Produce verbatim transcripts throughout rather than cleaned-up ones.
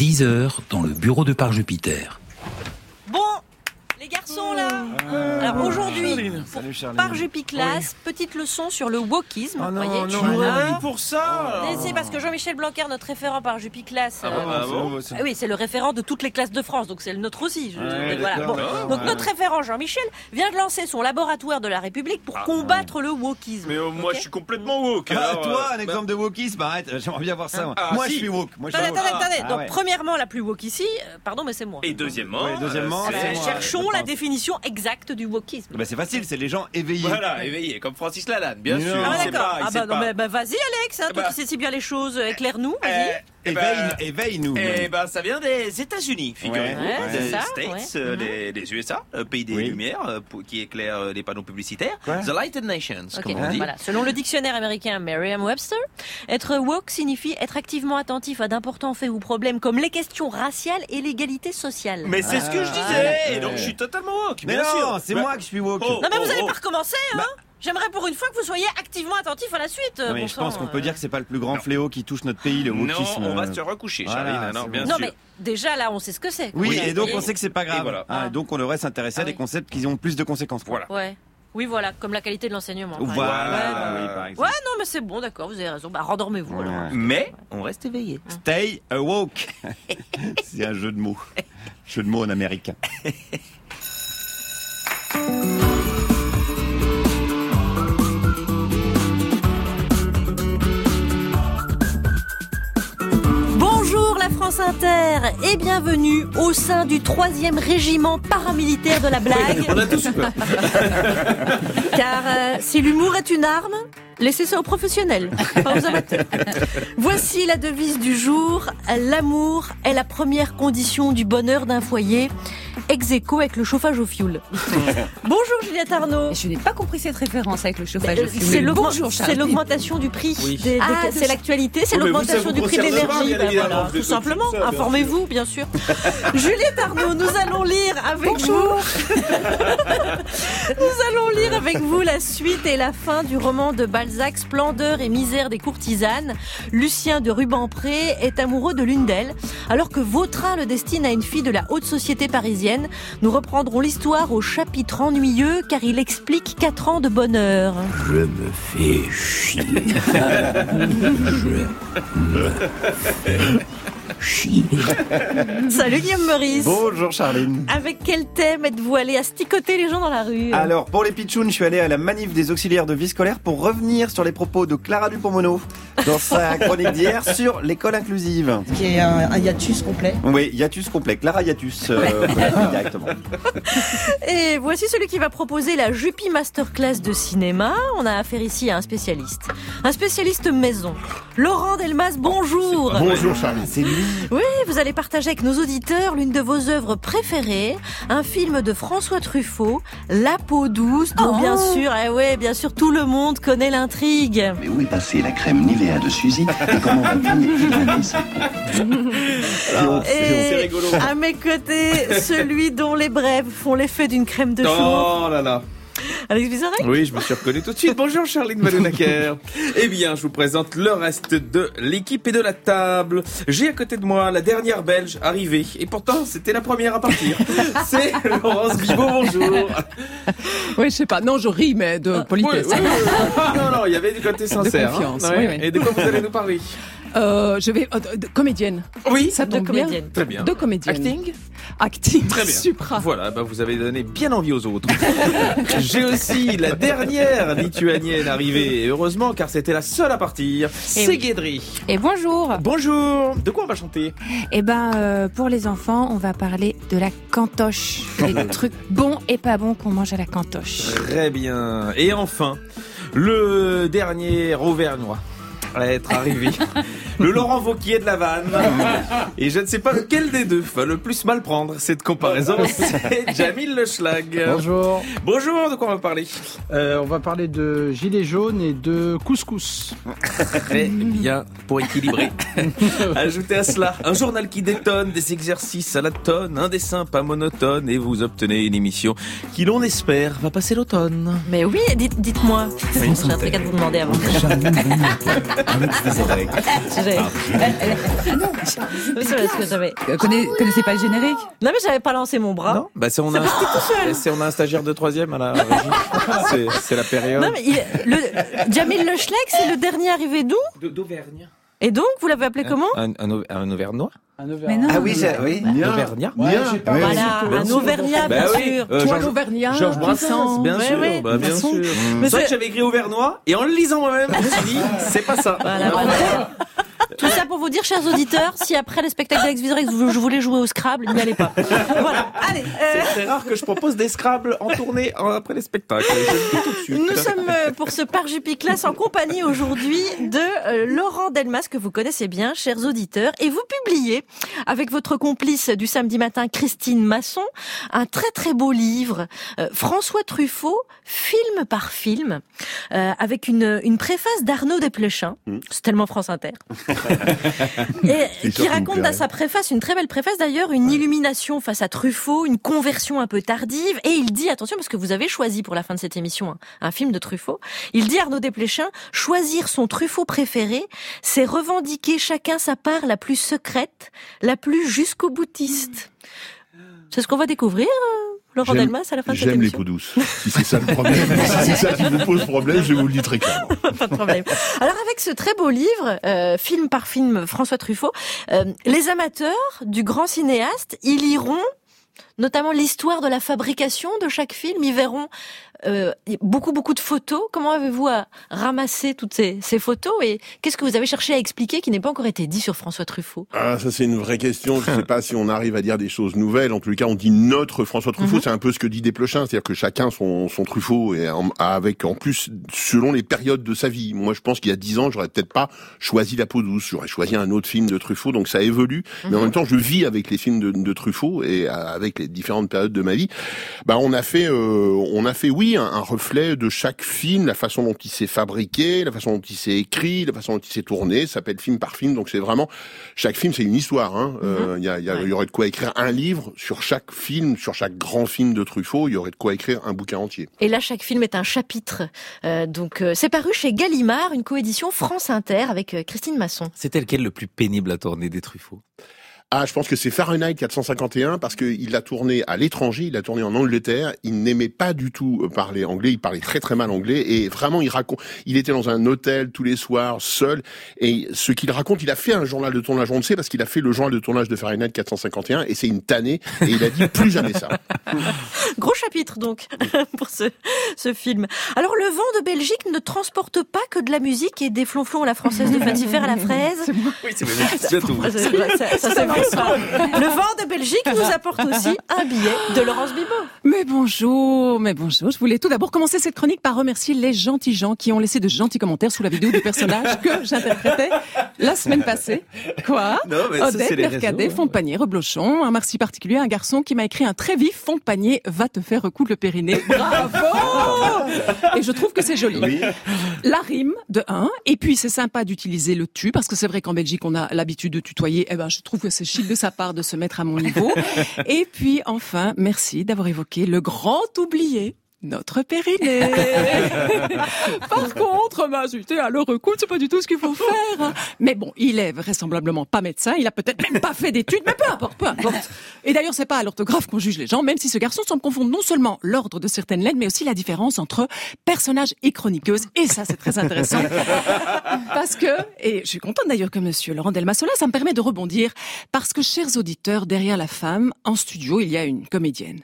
dix heures dans le bureau de Pare-Jupiter. Bon, les garçons là, euh, alors aujourd'hui, pour Pare-Jupiclass, oui. Petite leçon sur le wokisme. Oh non, voyez, non, voilà. Pour ça. Et c'est parce que Jean-Michel Blanquer, notre référent Pare-Jupiclass, ah bah, bah, bon, euh, oui, c'est le référent de toutes les classes de France, donc c'est le nôtre aussi. Je, ouais, voilà. Bon, donc ouais. notre référent Jean-Michel vient de lancer son laboratoire de la République pour ah, combattre ouais. le wokisme. Mais euh, moi, okay. je suis complètement woke. Ah, alors, toi, un bah... exemple de wokisme, arrête. J'aimerais bien voir ça. Moi, ah, moi si. je suis woke. Moi, je attendez, suis woke. attendez, attendez. Ah, donc ouais. premièrement, la plus woke ici, euh, pardon, mais c'est moi. Et deuxièmement, ouais, deuxièmement, euh, c'est moi, cherchons la définition exacte du wokisme. Bah c'est facile, c'est les gens éveillés. Voilà, éveillés, comme Francis Lalanne, bien non. sûr. Ah d'accord. Ah bah non, pas... mais bah, vas-y Alex, hein, toi bah... qui sais si bien les choses, éclaire-nous, vas-y. Euh... Eh ben, éveille-nous. Eh ben, ça vient des États-Unis, figurez-vous, ouais, des ça, States, ouais. euh, des, des U S A, euh, pays des oui. Lumières, euh, qui éclairent euh, les panneaux publicitaires. Quoi? The Lighted Nations, okay. comme on dit. Voilà. Selon le dictionnaire américain Merriam-Webster, être woke signifie être activement attentif à d'importants faits ou problèmes comme les questions raciales et l'égalité sociale. Mais c'est ah, ce que je disais, ah, et donc je suis totalement woke. Mais bien non, sûr. c'est bah, moi que je suis woke. Oh, non mais oh, vous allez oh. pas recommencer, hein bah, j'aimerais pour une fois que vous soyez activement attentif à la suite. Non, mais bon je sang, pense qu'on euh... peut dire que c'est pas le plus grand non. fléau qui touche notre pays, le wokisme. Non, on va se recoucher, Charline. Voilà, non, bien non sûr. mais déjà là, on sait ce que c'est. Oui, oui, et donc et... on sait que c'est pas grave. Voilà. Ah, donc on devrait s'intéresser ah, à des oui. concepts qui ont plus de conséquences. Voilà. Ouais. Oui, voilà, comme la qualité de l'enseignement. Voilà, ouais, bah, oui, par exemple. Ouais, non, mais c'est bon, d'accord, vous avez raison. Bah, rendormez-vous. Ouais. Alors. Mais on reste éveillé. Stay awoke. C'est un jeu de mots. Jeu de mots en américain. Bonjour la France Inter et bienvenue au sein du troisième régiment paramilitaire de la blague. On a tous peur. Car euh, si l'humour est une arme, laissez ça aux professionnels, pas aux amateurs. Voici la devise du jour. L'amour est la première condition du bonheur d'un foyer. Ex aequo avec le chauffage au fioul. Bonjour Juliette Arnaud. Je n'ai pas compris cette référence avec le chauffage au fioul. C'est, l'augment- Bonjour, c'est l'augmentation du prix. Oui. Des, des, ah, c'est l'actualité, c'est oui, l'augmentation vous, du prix de l'énergie. Pas, ben voilà, tout simplement. Ça, Informez-vous, bien sûr. Juliette Arnaud, nous allons lire avec Bonjour. vous. Nous allons lire avec vous la suite et la fin du roman de Balzac, Splendeur et misère des courtisanes. Lucien de Rubempré est amoureux de l'une d'elles, alors que Vautrin le destine à une fille de la haute société parisienne. Nous reprendrons l'histoire au chapitre ennuyeux, car il explique quatre ans de bonheur. Je me fais chier. Je me fais chier. Salut Guillaume Meurice. Bonjour Charline. Avec quel thème êtes-vous allé asticoter les gens dans la rue ? Alors, pour les pitchouns, je suis allé à la manif des auxiliaires de vie scolaire pour revenir sur les propos de Clara Dupont-Mono dans sa chronique d'hier sur l'école inclusive. Qui est un, un hiatus complet. Oui, hiatus complet. Clara hiatus, euh, directement. Et voici celui qui va proposer la Jupi Masterclass de cinéma. On a affaire ici à un spécialiste. Un spécialiste maison. Laurent Delmas, bonjour. Bonjour Charlie. C'est lui. Oui, vous allez partager avec nos auditeurs l'une de vos œuvres préférées, un film de François Truffaut, La peau douce, dont oh. bien sûr, eh ouais, bien sûr, tout le monde connaît l'intrigue. Mais où est passée la crème Nivea de Suzy et comment va-t-il hydrater sa peau? Ah, c'est, Et c'est rigolo. à mes côtés, celui dont les brèves font l'effet d'une crème de Oh jour. là là. Alex Bizarre. Oui, je me suis reconnu tout de suite. Bonjour Charline Madonaker. Eh bien, je vous présente le reste de l'équipe et de la table. J'ai à côté de moi la dernière Belge arrivée. Et pourtant, c'était la première à partir. C'est Laurence Bibot, bonjour. Oui, je sais pas. Non, je ris, mais de politesse. Oui, oui, oui. Non, non, il y avait du côté sincère. De confiance, hein. oui, Ouais. oui. Et de quoi vous allez nous parler? Euh, je vais... euh, de, de comédienne. Oui, Ça De tombe bien. comédienne. très bien. De comédienne. Acting? Acting. Très bien. Supra. Voilà, bah vous avez donné bien envie aux autres. J'ai aussi la dernière lituanienne arrivée, et heureusement car c'était la seule à partir. C'est oui. Guédry. Et bonjour. Bonjour. De quoi on va chanter? Eh ben, euh, pour les enfants, on va parler de la cantoche. Les trucs bons et pas bons qu'on mange à la cantoche. Très bien. Et enfin, le dernier Auvergnat à être arrivé. Le Laurent Wauquiez de la vanne. Et je ne sais pas lequel des deux va le plus mal prendre cette comparaison. C'est Jamil Le Schlag. Bonjour. Bonjour, de quoi on va parler? Euh, on va parler de gilets jaunes et de couscous. Très bien, pour équilibrer. Ajoutez à cela un journal qui détonne, des exercices à la tonne, un dessin pas monotone, et vous obtenez une émission qui, l'on espère, va passer l'automne. Mais oui, dites, dites-moi. J'ai un truc à vous demander avant. Alex Desoreg. J'allais fait. C'est parce que j'avais. Vous connaissez, connaissez pas le générique? Non, mais j'avais pas lancé mon bras. Non, bah c'est on a, c'est on a un stagiaire de troisième à la régie. c'est, c'est la période. Non, mais il, le, Jamil Le Chlec, c'est le dernier arrivé d'où? De, d'Auvergne. Et donc, vous l'avez appelé comment? Un, un, un, un Auvergnat. Un Mais non. Ah oui, j'ai- oui. Un Auvergnat. Ouais, j'ai pas Oui, Voilà, bien un sûr. Auvergnat, Bah bien oui, sûr. euh, Toi, Georges- l'Auvergnat, Georges Brassens, puissant. bien Ouais, sûr, ouais, bah, de bien toute façon. sûr. Mais C'est vrai c'est- que j'avais écrit Auvergnat et en le lisant moi-même, je me suis dit, c'est pas ça. Voilà, voilà. Tout ça pour vous dire, chers auditeurs, si après le spectacle d'Alex Vizorek, je voulais jouer au Scrabble, n'y allez pas. Voilà, allez. euh, C'est très rare que je propose des Scrabble en tournée en- après les spectacles. Je le dis tout de suite. Nous sommes euh, pour ce Parjupiclas en compagnie aujourd'hui de euh, Laurent Delmas, que vous connaissez bien, chers auditeurs, et vous publiez, avec votre complice du samedi matin, Christine Masson, un très très beau livre, euh, François Truffaut, film par film, euh, avec une, une préface d'Arnaud Desplechin, Mmh. c'est tellement France Inter, et C'est sûr qui qu'il me raconte dans plairait. sa préface, une très belle préface d'ailleurs, une illumination face à Truffaut, une conversion un peu tardive, et il dit, attention, parce que vous avez choisi pour la fin de cette émission un, un film de Truffaut, il dit, Arnaud Desplechin, choisir son Truffaut préféré, c'est revendiquer chacun sa part la plus secrète, la plus jusqu'au boutiste. C'est ce qu'on va découvrir, euh, Laurent J'aime- Delmas, à la fin de cette J'aime les émission. peaux douces. Si c'est ça le problème, si c'est ça qui vous pose problème, je vous le dis très clairement. Pas de problème. Alors avec ce très beau livre, euh, film par film, François Truffaut, euh, les amateurs du grand cinéaste, ils liront notamment l'histoire de la fabrication de chaque film. Ils verront euh, beaucoup beaucoup de photos. Comment avez-vous à ramasser toutes ces, ces photos et qu'est-ce que vous avez cherché à expliquer qui n'est pas encore été dit sur François Truffaut? Ah, ça c'est une vraie question. Je sais pas si on arrive à dire des choses nouvelles. En tout cas, on dit notre François Truffaut. Mhm. C'est un peu ce que dit Desplechin, c'est-à-dire que chacun son, son Truffaut et en- avec en plus selon les périodes de sa vie. Moi, je pense qu'il y a dix ans, j'aurais peut-être pas choisi La peau douce. J'aurais choisi un autre film de Truffaut. Donc ça évolue. Mais en Mhm. même temps, je vis avec les films de, de Truffaut et euh, avec les différentes périodes de ma vie. Bah, on a fait, euh, on a fait, oui, un, un reflet de chaque film, la façon dont il s'est fabriqué, la façon dont il s'est écrit, la façon dont il s'est tourné. Ça s'appelle film par film. Donc c'est vraiment chaque film, c'est une histoire. Hein. Euh, il y, a, il y, a, il y aurait de quoi écrire un livre sur chaque film, sur chaque grand film de Truffaut. Il y aurait de quoi écrire un bouquin entier. Et là, chaque film est un chapitre. Euh, donc, euh, c'est paru chez Gallimard, une coédition France Inter avec euh, Christine Masson. C'était lequel le plus pénible à tourner des Truffaut? Ah, je pense que c'est Fahrenheit quatre cent cinquante et un parce qu'il l'a tourné à l'étranger, il l'a tourné en Angleterre. Il n'aimait pas du tout parler anglais, il parlait très très mal anglais et vraiment il raconte. Il était dans un hôtel tous les soirs seul et ce qu'il raconte, il a fait un journal de tournage, on le sait parce qu'il a fait le journal de tournage de Fahrenheit quatre cent cinquante et un et c'est une tannée et il a dit plus jamais ça. Gros chapitre donc pour ce, ce film. Alors le vent de Belgique ne transporte pas que de la musique et des flonflons à la française de Fatifer à la fraise. Oui, c'est vrai. C'est tout. Ça, ça, ça, c'est vrai, ça. Le vent de Belgique nous apporte aussi un billet de Laurence Bibot. Mais bonjour, mais bonjour. Je voulais tout d'abord commencer cette chronique par remercier les gentils gens qui ont laissé de gentils commentaires sous la vidéo du personnage que j'interprétais la semaine passée. Quoi? Non, mais ça, Odette, c'est les Mercadet, réseaux, hein. fond de panier, reblochon. Un merci particulier à un garçon qui m'a écrit un très vif fond de panier va te faire recoudre le périnée. Bravo! Et je trouve que c'est joli. Oui. La rime de un, et puis c'est sympa d'utiliser le tu, parce que c'est vrai qu'en Belgique on a l'habitude de tutoyer, eh ben je trouve que c'est chic de sa part de se mettre à mon niveau. Et puis enfin, merci d'avoir évoqué le grand oublié, notre périnée. Par contre, m'insulter à le recoudre, c'est pas du tout ce qu'il faut faire. hein. Mais bon, il est vraisemblablement pas médecin, il a peut-être même pas fait d'études, mais peu importe, peu importe. Et d'ailleurs, c'est pas à l'orthographe qu'on juge les gens, même si ce garçon semble confondre non seulement l'ordre de certaines lettres, mais aussi la différence entre personnage et chroniqueuse. Et ça, c'est très intéressant. Parce que, et je suis contente d'ailleurs que monsieur Laurent Delmas soit là, ça me permet de rebondir. Parce que, chers auditeurs, derrière la femme, en studio, il y a une comédienne.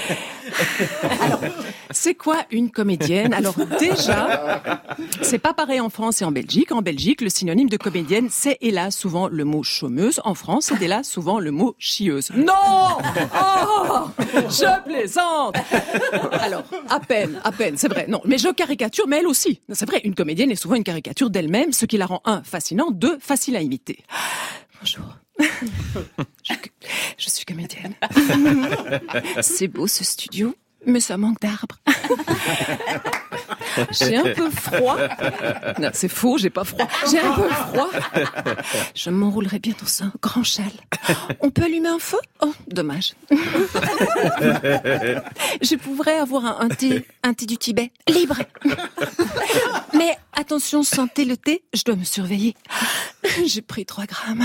Alors, c'est quoi une comédienne? Alors déjà, c'est pas pareil en France et en Belgique. En Belgique, le synonyme de comédienne, c'est hélas souvent le mot chômeuse. En France, c'est hélas souvent le mot chieuse. Non! Oh! Je plaisante! Alors, à peine, à peine, c'est vrai. Non, mais je caricature, mais elle aussi. C'est vrai, une comédienne est souvent une caricature d'elle-même, ce qui la rend, un, fascinant, deux, facile à imiter. Bonjour. Je, je suis comédienne. C'est beau ce studio, mais ça manque d'arbres. J'ai un peu froid. Non, c'est faux, j'ai pas froid. J'ai un peu froid. Je m'enroulerai bien dans un grand châle. On peut allumer un feu? Oh, dommage. Je pourrais avoir un, un thé, un thé du Tibet, libre. Mais attends. attention, sentez le thé, je dois me surveiller. J'ai pris trois grammes.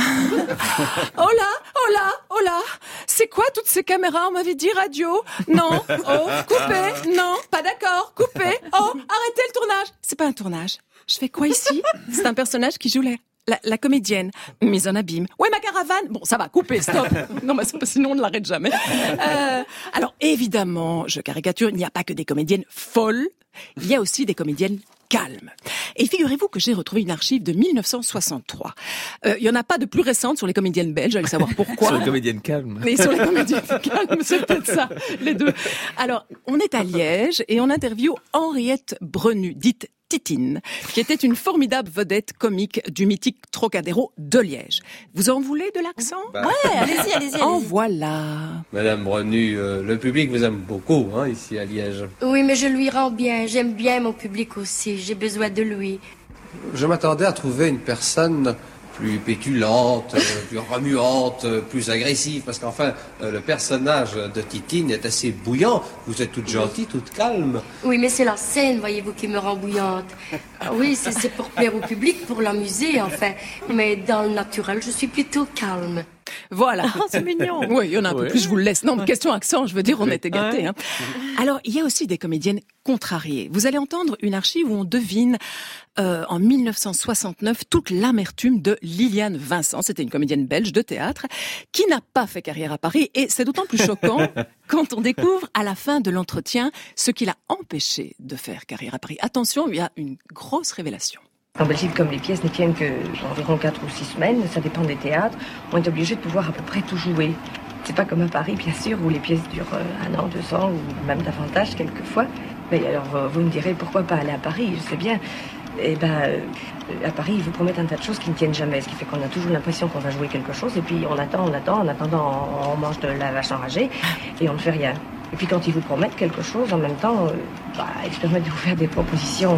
Oh là, oh là, oh là. C'est quoi toutes ces caméras? On m'avait dit radio. Non, oh, coupez. Non, pas d'accord, coupez. Oh, arrêtez le tournage. C'est pas un tournage. Je fais quoi ici? C'est un personnage qui joue la, la, la comédienne. Mise en abîme. Ouais, ma caravane. Bon, ça va, coupez, stop. Non, mais sinon on ne l'arrête jamais. Euh, alors, évidemment, je caricature, il n'y a pas que des comédiennes folles. Il y a aussi des comédiennes calmes. Et figurez-vous que j'ai retrouvé une archive de mille neuf cent soixante-trois. Euh, il y en a pas de plus récente sur les comédiennes belges, allez savoir pourquoi. Sur les comédiennes calmes. Mais sur les comédiennes calmes, c'est peut-être ça, les deux. Alors, on est à Liège et on interviewe Henriette Brenu, dite Titine, qui était une formidable vedette comique du mythique Trocadéro de Liège. Vous en voulez de l'accent? Bah. Ouais, allez-y, allez-y. allez-y. En voilà. Madame Brenu, euh, le public vous aime beaucoup, hein, ici à Liège. Oui, mais je lui rends bien. J'aime bien mon public aussi. J'ai besoin de lui. Je m'attendais à trouver une personne plus pétulante, plus remuante, plus agressive, parce qu'enfin, le personnage de Titine est assez bouillant. Vous êtes toute gentille, toute calme. Oui, mais c'est la scène, voyez-vous, qui me rend bouillante. Oui, c'est, c'est pour plaire au public, pour l'amuser, enfin. Mais dans le naturel, je suis plutôt calme. Voilà. Oh, c'est mignon. Oui, il y en a un ouais. peu plus, je vous le laisse. Non, mais question accent, je veux dire, on était gâtés. Ouais. Hein. Alors, il y a aussi des comédiennes contrariées. Vous allez entendre une archive où on devine, euh, en mille neuf cent soixante-neuf, toute l'amertume de Liliane Vincent. C'était une comédienne belge de théâtre qui n'a pas fait carrière à Paris. Et c'est d'autant plus choquant quand on découvre à la fin de l'entretien ce qui l'a empêché de faire carrière à Paris. Attention, il y a une grosse révélation. En Belgique, comme les pièces ne tiennent que environ quatre ou six semaines, ça dépend des théâtres, on est obligé de pouvoir à peu près tout jouer. C'est pas comme à Paris, bien sûr, où les pièces durent un an, deux ans, ou même davantage, quelquefois. Mais alors, vous me direz, pourquoi pas aller à Paris? Je sais bien. Eh ben, à Paris, ils vous promettent un tas de choses qui ne tiennent jamais, ce qui fait qu'on a toujours l'impression qu'on va jouer quelque chose, et puis on attend, on attend, en attendant, on mange de la vache enragée, et on ne fait rien. Et puis quand ils vous promettent quelque chose, en même temps, euh, bah, ils se permettent de vous faire des propositions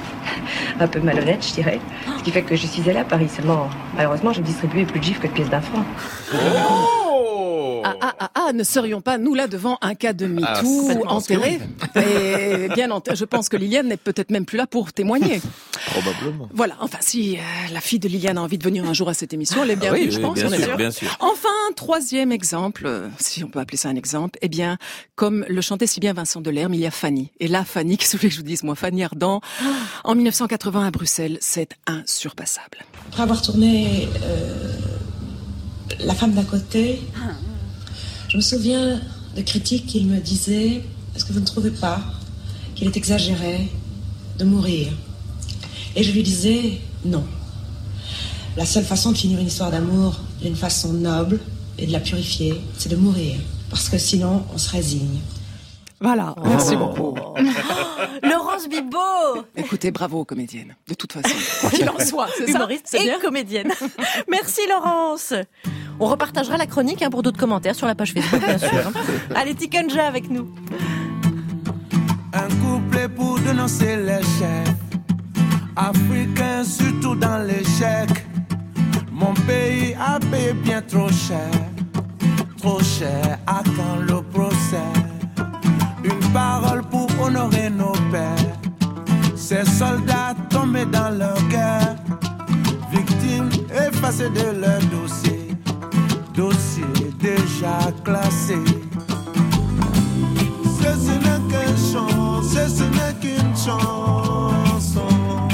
euh, un peu malhonnêtes, je dirais. Ce qui fait que je suis allée à Paris seulement. Malheureusement, je distribuais plus de gifs que de pièces d'un franc. Oh ah, ah, ah, ah, ne serions pas, nous, là, devant un cas de MeToo ah, enterré et bien enterré. Je pense que Liliane n'est peut-être même plus là pour témoigner. Probablement. Voilà, enfin, si euh, la fille de Liliane a envie de venir un jour à cette émission, elle est bienvenue, ah oui, je oui, pense. Bien on sûr, est sûr. bien sûr. Enfin, troisième exemple, euh, si on peut appeler ça un exemple, eh bien, comme le chantait si bien Vincent Delerme, il y a Fanny. Et là, Fanny, qu'est-ce que vous voulez que je vous dise, moi, Fanny Ardant, en mille neuf cent quatre-vingts à Bruxelles, c'est insurpassable. Après avoir tourné euh, La femme d'à côté, je me souviens de critiques qui me disaient « Est-ce que vous ne trouvez pas qu'il est exagéré de mourir ?» Et je lui disais « Non. La seule façon de finir une histoire d'amour d'une façon noble et de la purifier, c'est de mourir. Parce que sinon, on se résigne. » Voilà, merci beaucoup. Oh. Laurence Bibot. Écoutez, bravo comédienne, de toute façon. Quoi qu'il en soit, c'est ça. Humoriste et bien. Comédienne. Merci Laurence. On repartagera la chronique hein, pour d'autres commentaires sur la page Facebook, bien sûr. Allez, Tikonja avec nous. Un couplet pour dénoncer l'échec. Africain, surtout dans l'échec. Mon pays a payé bien trop cher. Trop cher, à quand le procès? Une parole pour honorer nos pères. Ces soldats tombés dans leur guerre. Victimes effacées de leur dossier. Dossier déjà classé. Ceci n'est qu'un chant, ceci n'est qu'une chanson.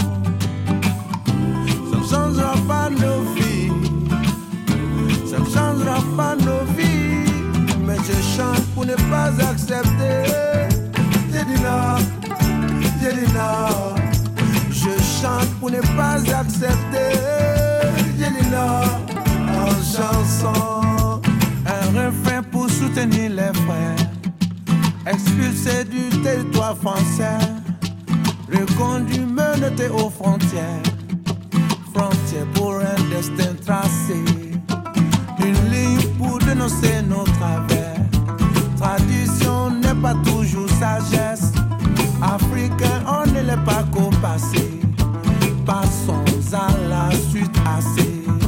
Ça ne changera pas nos vies. Ça ne changera pas nos vies. Mais je chante pour ne pas accepter. J'ai dit non, j'ai dit non. Je chante pour ne pas accepter. J'ai dit non. En chanson, un refrain pour soutenir les frères, expulsés du territoire français, reconduits, menottés aux frontières, frontières pour un destin tracé, une ligne pour dénoncer nos travers. Tradition n'est pas toujours sagesse, africain on ne l'est pas qu'au passé, passons à la suite assez.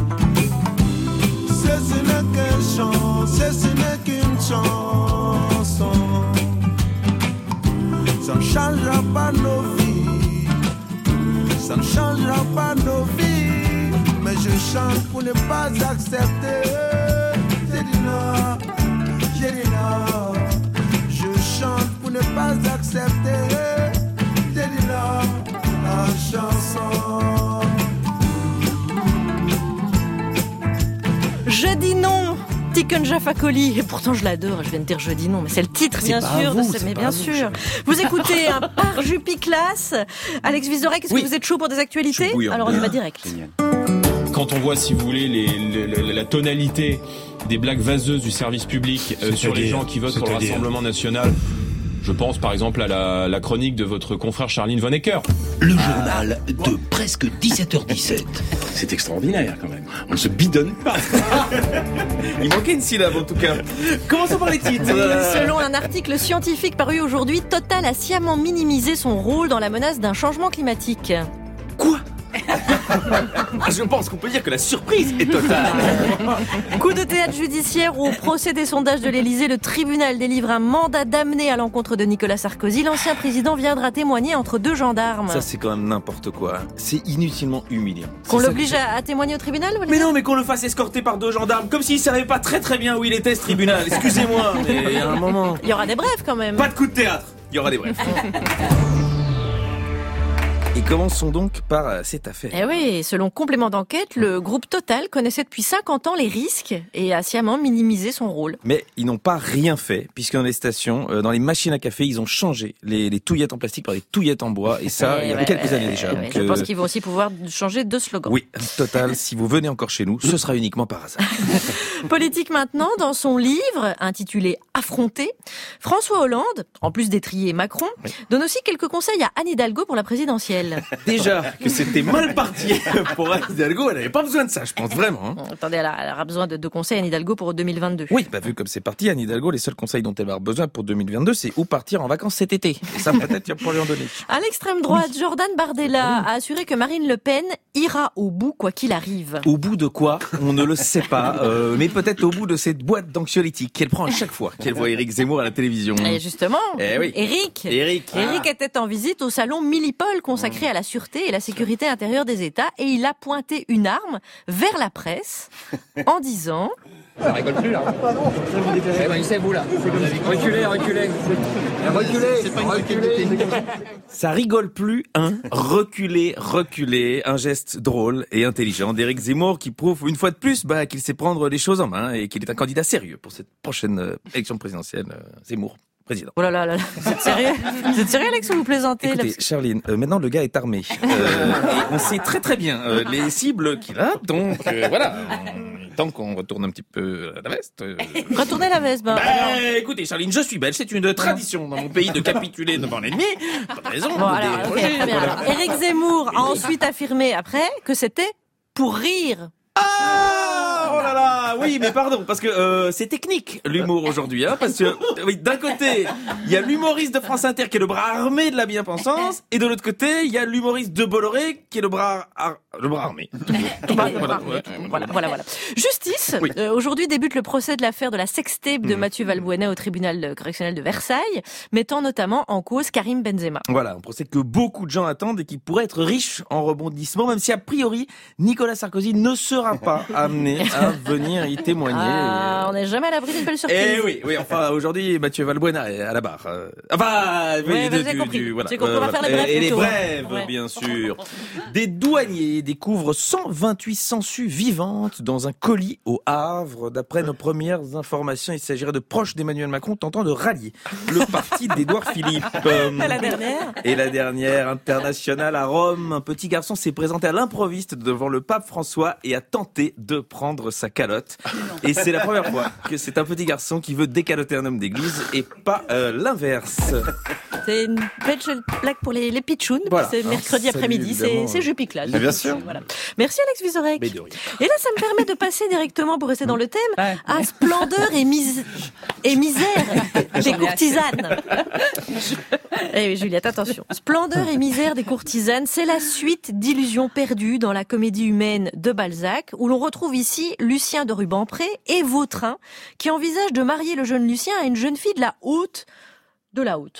Ceci n'est qu'un chant, ceci n'est qu'une chanson. Ça ne changera pas nos vies. Ça Ça ne changera pas nos vies, mais je chante pour ne pas accepter. J'ai dit non, j'ai dit non. Je chante pour ne pas accepter. J'ai dit non, la chanson. Je dis non, Tiken Jah Fakoly. Et pourtant je l'adore, je viens de dire je dis non, mais c'est le titre C'est bien pas sûr. vous, de ce- c'est mais pas bien vous, sûr. Vous écoutez un par Jupiclass. Alex Vizorek, est-ce Oui. que vous êtes chaud pour des actualités? bouillant. Alors on y va direct. Quand on voit, si vous voulez, les, les- les- la tonalité des blagues vaseuses du service public euh, sur les C'est-à-dire gens qui votent pour le C'est-à-dire Rassemblement National, je pense par exemple à la, la chronique de votre confrère Charline Vonnecker. Le journal de presque dix-sept heures dix-sept. C'est extraordinaire quand même. On ne se bidonne pas. Il manquait une syllabe en tout cas. Commençons par les titres. Selon un article scientifique paru aujourd'hui, Total a sciemment minimisé son rôle dans la menace d'un changement climatique. Je pense qu'on peut dire que la surprise est totale. Coup de théâtre judiciaire au procès des sondages de l'Élysée, le tribunal délivre un mandat d'amener à l'encontre de Nicolas Sarkozy. L'ancien président viendra témoigner entre deux gendarmes. Ça c'est quand même n'importe quoi. C'est inutilement humiliant. Qu'on C'est ça l'oblige que- à, à témoigner au tribunal, vous voulez Mais dire non, mais qu'on le fasse escorter par deux gendarmes, comme s'il savait pas très très bien où il était ce tribunal. Excusez-moi, mais à un moment. Il y aura des brefs quand même. Pas de coup de théâtre. Il y aura des brefs. Et commençons donc par euh, cette affaire. Eh oui, selon complément d'enquête, le groupe Total connaissait depuis cinquante ans les risques et a sciemment minimisé son rôle. Mais ils n'ont pas rien fait, puisque dans les stations, euh, dans les machines à café, ils ont changé les, les touillettes en plastique par des touillettes en bois, et ça, Eh il y a ouais, quelques ouais, années déjà. ouais, Donc, Je euh, pense qu'ils vont aussi pouvoir changer de slogan. Oui, Total, si vous venez encore chez nous, ce sera uniquement par hasard. Politique maintenant, dans son livre intitulé Affronter, François Hollande, en plus d'étrier Macron, donne aussi quelques conseils à Anne Hidalgo pour la présidentielle. Déjà que c'était mal parti pour Anne Hidalgo, elle n'avait pas besoin de ça, je pense vraiment. hein. Attendez, elle, a- elle aura besoin de, de conseils Anne Hidalgo pour deux mille vingt-deux. Oui, bah vu comme c'est parti, Anne Hidalgo, les seuls conseils dont elle va avoir besoin pour deux mille vingt-deux, c'est où partir en vacances cet été. Et ça, peut-être, il va pouvoir lui en donner. À l'extrême droite, Jordan Bardella a assuré que Marine Le Pen ira au bout quoi qu'il arrive. Au bout de quoi, on ne le sait pas, euh, mais peut-être au bout de cette boîte d'anxiolytiques qu'elle prend à chaque fois qu'elle voit Éric Zemmour à la télévision. Et justement, Eh oui. Eric, Éric. Eric était en visite au salon Millipol consacré à la sûreté et la sécurité intérieure des États et il a pointé une arme vers la presse en disant... Ça rigole plus là. Eh ben, c'est vous là. Reculez, reculez. Reculez, reculez. Ça rigole plus, hein. Reculer, reculer, un geste drôle et intelligent d'Éric Zemmour qui prouve une fois de plus bah, qu'il sait prendre les choses en main et qu'il est un candidat sérieux pour cette prochaine euh, élection présidentielle. euh, Zemmour, président. Oh là là là, là. Vous êtes sérieux Vous êtes sérieux Alex ou vous plaisantez là, Écoutez, parce que- Charline, euh, maintenant le gars est armé. Euh, et on sait très très bien euh, les cibles qu'il a, donc euh, voilà. Tant qu'on retourne un petit peu la veste. euh, Retournez la veste, ben. Bah, écoutez, Charline, je suis belge, c'est une tradition dans mon pays de capituler devant l'ennemi. Pas de raison. Bon, de alors, ok, déroger, très bien. voilà. Alors, Éric Zemmour a ensuite affirmé après que c'était pour rire. Ah, oh là là, oui, mais pardon, parce que euh, c'est technique l'humour aujourd'hui, hein, parce que oui, d'un côté il y a l'humoriste de France Inter qui est le bras armé de la bien-pensance, et de l'autre côté il y a l'humoriste de Bolloré qui est le bras ar- le bras armé. Voilà, Voilà, ouais. voilà, voilà, voilà. Justice. Oui. Euh, aujourd'hui débute le procès de l'affaire de la sextape de Mhm. Mathieu Valbuena au tribunal correctionnel de Versailles, mettant notamment en cause Karim Benzema. Voilà, un procès que beaucoup de gens attendent et qui pourrait être riche en rebondissements, même si a priori Nicolas Sarkozy ne sera pas amené à venir y témoigner. Ah, on n'est jamais à l'abri d'une belle surprise. Eh oui, oui, enfin aujourd'hui Mathieu Valbuena est à la barre. Euh, Enfin, Ouais, oui, bah, de- j'ai du- compris. du- voilà. J'ai compris, on va Euh, faire les et- brèves Et les plutôt. brèves, Ouais. bien sûr. Des douaniers découvrent cent vingt-huit sangsues vivantes dans un colis au Havre. D'après nos premières informations, il s'agirait de proches d'Emmanuel Macron tentant de rallier le parti d'Édouard Philippe. Euh, Et la dernière. et la dernière internationale à Rome, un petit garçon s'est présenté à l'improviste devant le pape François et a tenté de prendre sa calotte. Et c'est la première fois que c'est un petit garçon qui veut décaloter un homme d'église et pas euh, l'inverse. C'est une belle blague pour les, les pitchouns. Voilà. C'est mercredi Salut, après-midi. C'est, évidemment. c'est Jupiclass. Mais bien sûr. Voilà. Merci Alex Vizorek. Mais de rien. Et là, ça me permet de passer directement, pour rester dans le thème, à splendeur et, mise... et misère des courtisanes. Eh oui, Juliette, attention. Splendeur et misère des courtisanes, c'est la suite d'Illusions perdues dans la comédie humaine de Balzac, où l'on retrouve ici Lucien de Rubempré et Vautrin, qui envisagent de marier le jeune Lucien à une jeune fille de la haute, de la haute.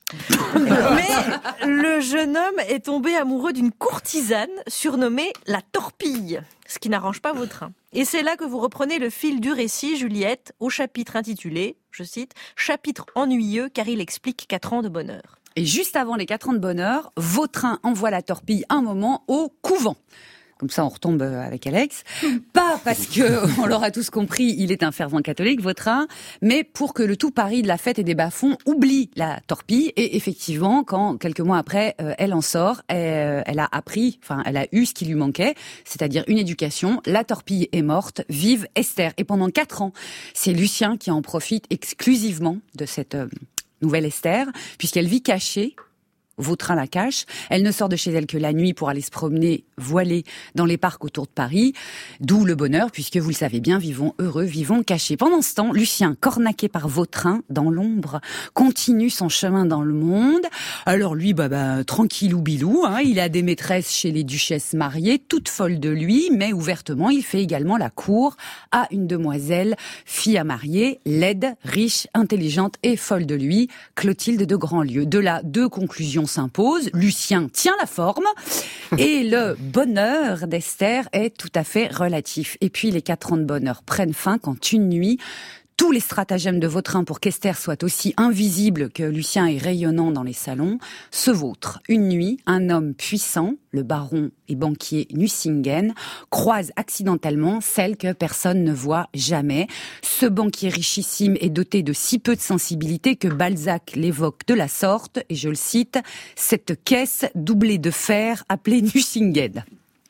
Mais le jeune homme est tombé amoureux d'une courtisane surnommée la Torpille, ce qui n'arrange pas vos trains. Et c'est là que vous reprenez le fil du récit, Juliette, au chapitre intitulé, je cite, « Chapitre ennuyeux car il explique quatre ans de bonheur ». Et juste avant les quatre ans de bonheur, Vautrin envoie la Torpille un moment au couvent. Comme ça, on retombe avec Alex. Pas parce que, on l'aura tous compris, il est un fervent catholique, Vautrin, mais pour que le tout Paris de la fête et des bas-fonds oublie la Torpille. Et effectivement, quand, quelques mois après, euh, elle en sort, elle, elle a appris, enfin, elle a eu ce qui lui manquait, c'est-à-dire une éducation. La Torpille est morte, vive Esther. Et pendant quatre ans, c'est Lucien qui en profite exclusivement de cette euh, nouvelle Esther, puisqu'elle vit cachée. Vautrin la cache. Elle ne sort de chez elle que la nuit pour aller se promener voilée dans les parcs autour de Paris. D'où le bonheur, puisque vous le savez bien, vivons heureux, vivons cachés. Pendant ce temps, Lucien, cornaqué par Vautrin, dans l'ombre, continue son chemin dans le monde. Alors lui, bah, bah tranquillou bilou, hein, il a des maîtresses chez les duchesses mariées, toutes folles de lui, mais ouvertement, il fait également la cour à une demoiselle, fille à marier, laide, riche, intelligente et folle de lui, Clotilde de Grandlieu. De là, deux conclusions s'impose, Lucien tient la forme et le bonheur d'Esther est tout à fait relatif. Et puis les quatre ans de bonheur prennent fin quand une nuit, tous les stratagèmes de Vautrin pour qu'Esther soit aussi invisible que Lucien est rayonnant dans les salons se vautrent. Une nuit, un homme puissant, le baron et banquier Nucingen, croise accidentellement celle que personne ne voit jamais. Ce banquier richissime est doté de si peu de sensibilité que Balzac l'évoque de la sorte, et je le cite, « cette caisse doublée de fer appelée Nucingen ».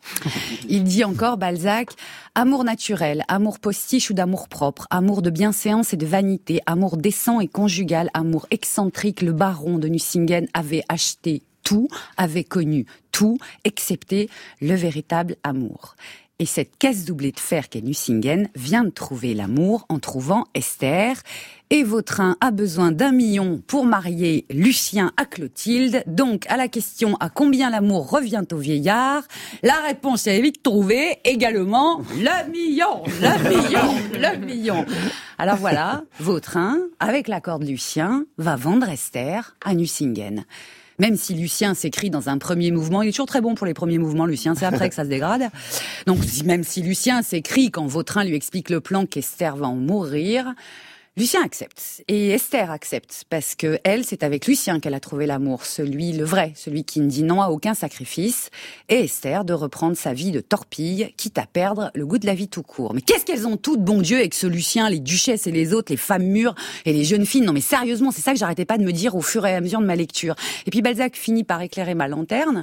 Il dit encore, Balzac, « Amour naturel, amour postiche ou d'amour propre, amour de bienséance et de vanité, amour décent et conjugal, amour excentrique, le baron de Nucingen avait acheté tout, avait connu tout, excepté le véritable amour. » Et cette caisse doublée de fer qu'est Nucingen vient de trouver l'amour en trouvant Esther. Et Vautrin a besoin d'un million pour marier Lucien à Clotilde. Donc, à la question « à combien l'amour revient au vieillard ?», la réponse est vite trouvée, également « le million, le million, le million ». Alors voilà, Vautrin, avec l'accord de Lucien, va vendre Esther à Nucingen. Même si Lucien s'écrit dans un premier mouvement, il est toujours très bon pour les premiers mouvements, Lucien, c'est après que ça se dégrade. Donc même si Lucien s'écrit quand Vautrin lui explique le plan qu'Esther va en mourir, Lucien accepte. Et Esther accepte, parce que elle, c'est avec Lucien qu'elle a trouvé l'amour, celui, le vrai, celui qui ne dit non à aucun sacrifice. Et Esther de reprendre sa vie de torpille, quitte à perdre le goût de la vie tout court. Mais qu'est-ce qu'elles ont toutes, bon Dieu, avec ce Lucien, les duchesses et les autres, les femmes mûres et les jeunes filles? Non mais sérieusement, c'est ça que j'arrêtais pas de me dire au fur et à mesure de ma lecture. Et puis Balzac finit par éclairer ma lanterne.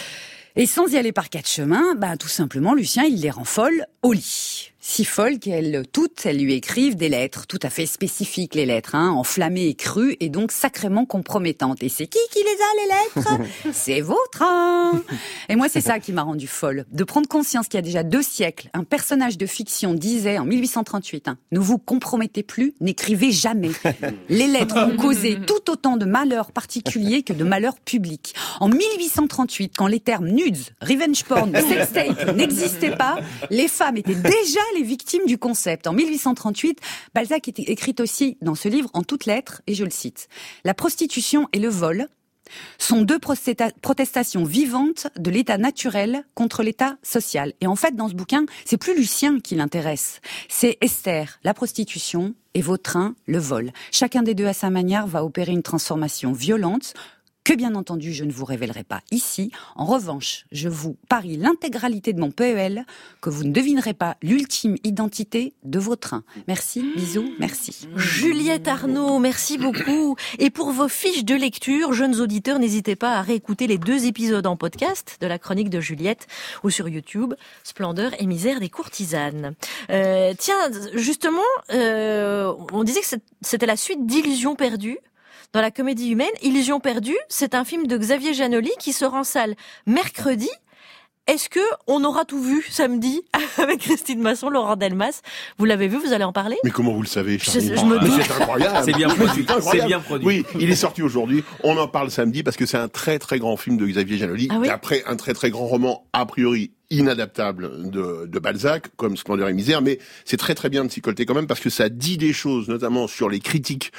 Et sans y aller par quatre chemins, bah tout simplement, Lucien, il les rend folles au lit. Si folles qu'elles toutes, elles lui écrivent des lettres, tout à fait spécifiques les lettres, hein, enflammées et crues, et donc sacrément compromettantes. Et c'est qui qui les a, les lettres? C'est Vautrin. Et moi, c'est ça qui m'a rendue folle, de prendre conscience qu'il y a déjà deux siècles, un personnage de fiction disait en mille huit cent trente-huit, hein, ne vous compromettez plus, n'écrivez jamais. Les lettres ont causé tout autant de malheurs particuliers que de malheurs publics. En mille huit cent trente-huit, quand les termes nudes, revenge porn, sextape n'existaient pas, les femmes étaient déjà les victimes du concept. En mille huit cent trente-huit, Balzac écrit aussi dans ce livre en toutes lettres, et je le cite, « La prostitution et le vol sont deux protestations vivantes de l'état naturel contre l'état social. » Et en fait, dans ce bouquin, c'est plus Lucien qui l'intéresse. C'est Esther, la prostitution, et Vautrin, le vol. Chacun des deux, à sa manière, va opérer une transformation violente, que bien entendu, je ne vous révélerai pas ici. En revanche, je vous parie l'intégralité de mon P E L que vous ne devinerez pas l'ultime identité de Vautrin. Merci, bisous, merci. Juliette Arnaud, merci beaucoup. Et pour vos fiches de lecture, jeunes auditeurs, n'hésitez pas à réécouter les deux épisodes en podcast de la chronique de Juliette ou sur YouTube, Splendeur et misère des courtisanes. Euh, tiens, justement, euh, on disait que c'était la suite d'Illusions perdues. Dans la comédie humaine, Illusions perdues, c'est un film de Xavier Janoli qui sort en salle mercredi. Est-ce que on aura tout vu samedi avec Christine Masson, Laurent Delmas? Vous l'avez vu, vous allez en parler? Mais comment vous le savez, Charlie? Je, je me doute. C'est incroyable. C'est bien produit. C'est bien produit. Oui, il est sorti aujourd'hui. On en parle samedi parce que c'est un très très grand film de Xavier Janoli. Ah oui? Et après, un très très grand roman, a priori inadaptable de, de Balzac, comme Splendeur et misère, mais c'est très très bien de s'y colter quand même parce que ça dit des choses, notamment sur les critiques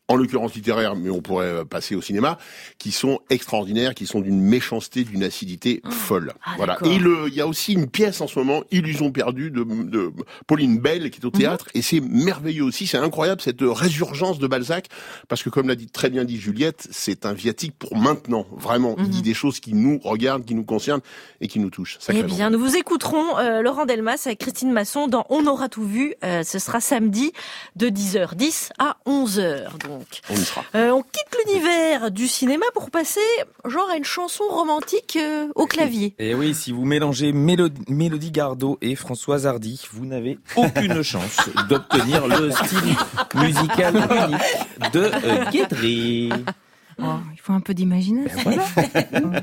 en l'occurrence littéraires, mais on pourrait passer au cinéma, qui sont extraordinaires, qui sont d'une méchanceté, d'une acidité mmh. folle. Ah, voilà. D'accord. Et le, il y a aussi une pièce en ce moment, Illusion perdue, de, de Pauline Bell, qui est au théâtre, mmh. et c'est merveilleux aussi, c'est incroyable cette résurgence de Balzac, parce que comme l'a dit très bien dit Juliette, c'est un viatique pour maintenant, vraiment. Mmh. Il dit des choses qui nous regardent, qui nous concernent et qui nous touchent. Eh bien, nous vous écouterons euh, Laurent Delmas avec Christine Masson dans On aura tout vu. Euh, ce sera samedi de dix heures dix à onze heures. Donc. On y sera. Euh, on quitte l'univers du cinéma pour passer genre à une chanson romantique euh, au clavier. Et oui, si vous mélangez Mélodie, Mélodie Gardot et Françoise Hardy, vous n'avez aucune chance d'obtenir le style musical unique de euh, Guédré. Oh, il faut un peu d'imagination. Ben voilà.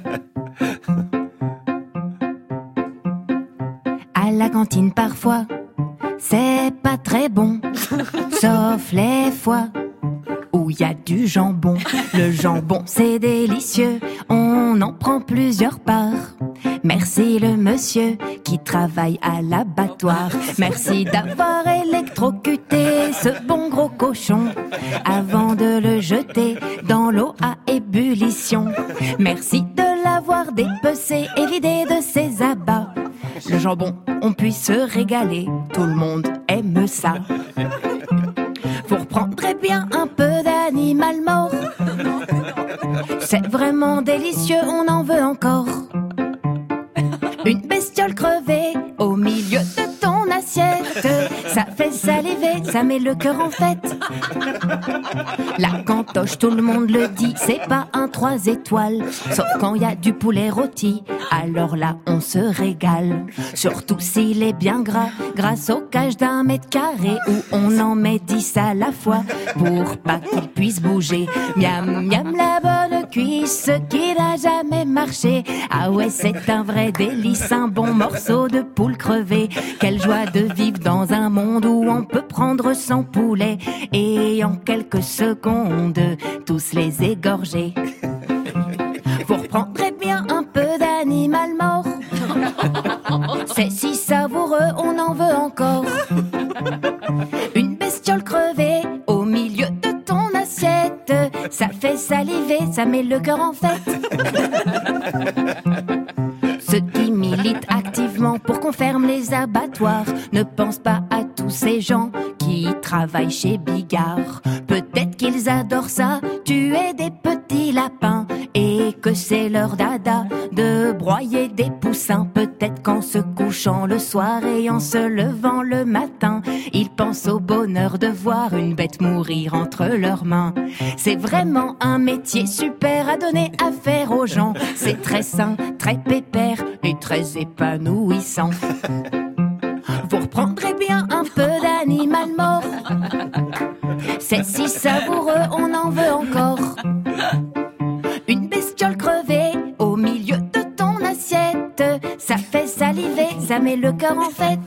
À la cantine parfois, c'est pas très bon, sauf les fois où il y a du jambon. Le jambon c'est délicieux, on en prend plusieurs parts. Merci le monsieur qui travaille à l'abattoir. Merci d'avoir électrocuté ce bon gros cochon avant de le jeter dans l'eau à ébullition. Merci de l'avoir dépecé et vidé de ses abats. Le jambon, on puisse se régaler, tout le monde aime ça. Vous reprendrez bien un peu d'animal mort. C'est vraiment délicieux, on en veut encore. Une bestiole crevée au milieu de ton assiette, ça fait saliver, ça met le cœur en fête. La cantoche, tout le monde le dit, c'est pas un trois étoiles, sauf quand il y a du poulet rôti, alors là on se régale. Surtout s'il est bien gras, grâce au cage d'un mètre carré où on en met dix à la fois pour pas qu'il puisse bouger. Miam miam la bonne cuisse qui n'a jamais marché. Ah ouais, c'est un vrai délice, un bon morceau de poule crevée. Quelle joie de vivre dans un monde où on peut prendre son poulet et en quelques secondes tous les égorger. Vous reprendrez bien un peu d'animal mort. C'est si savoureux, on en veut encore. Une bestiole crevée au milieu de ton assiette, ça fait saliver, ça met le cœur en fête. Ceux qui militent activement pour qu'on ferme les abattoirs ne pensent pas à tous ces gens qui travaillent chez Bigard. Peut-être qu'ils adorent ça, tuer des petits lapins, et que c'est leur dada de broyer des poussins. Peut-être qu'en se couchant le soir et en se levant le matin, ils pensent au bonheur de voir une bête mourir entre leurs mains. C'est vraiment un métier super à donner à faire aux gens. C'est très sain, très pépère et très épanouissant. Vous reprendrez bien un peu d'animal mort. C'est si savoureux, on en veut encore. Une bestiole crevée au milieu de ton assiette, ça fait saliver, ça met le cœur en fête.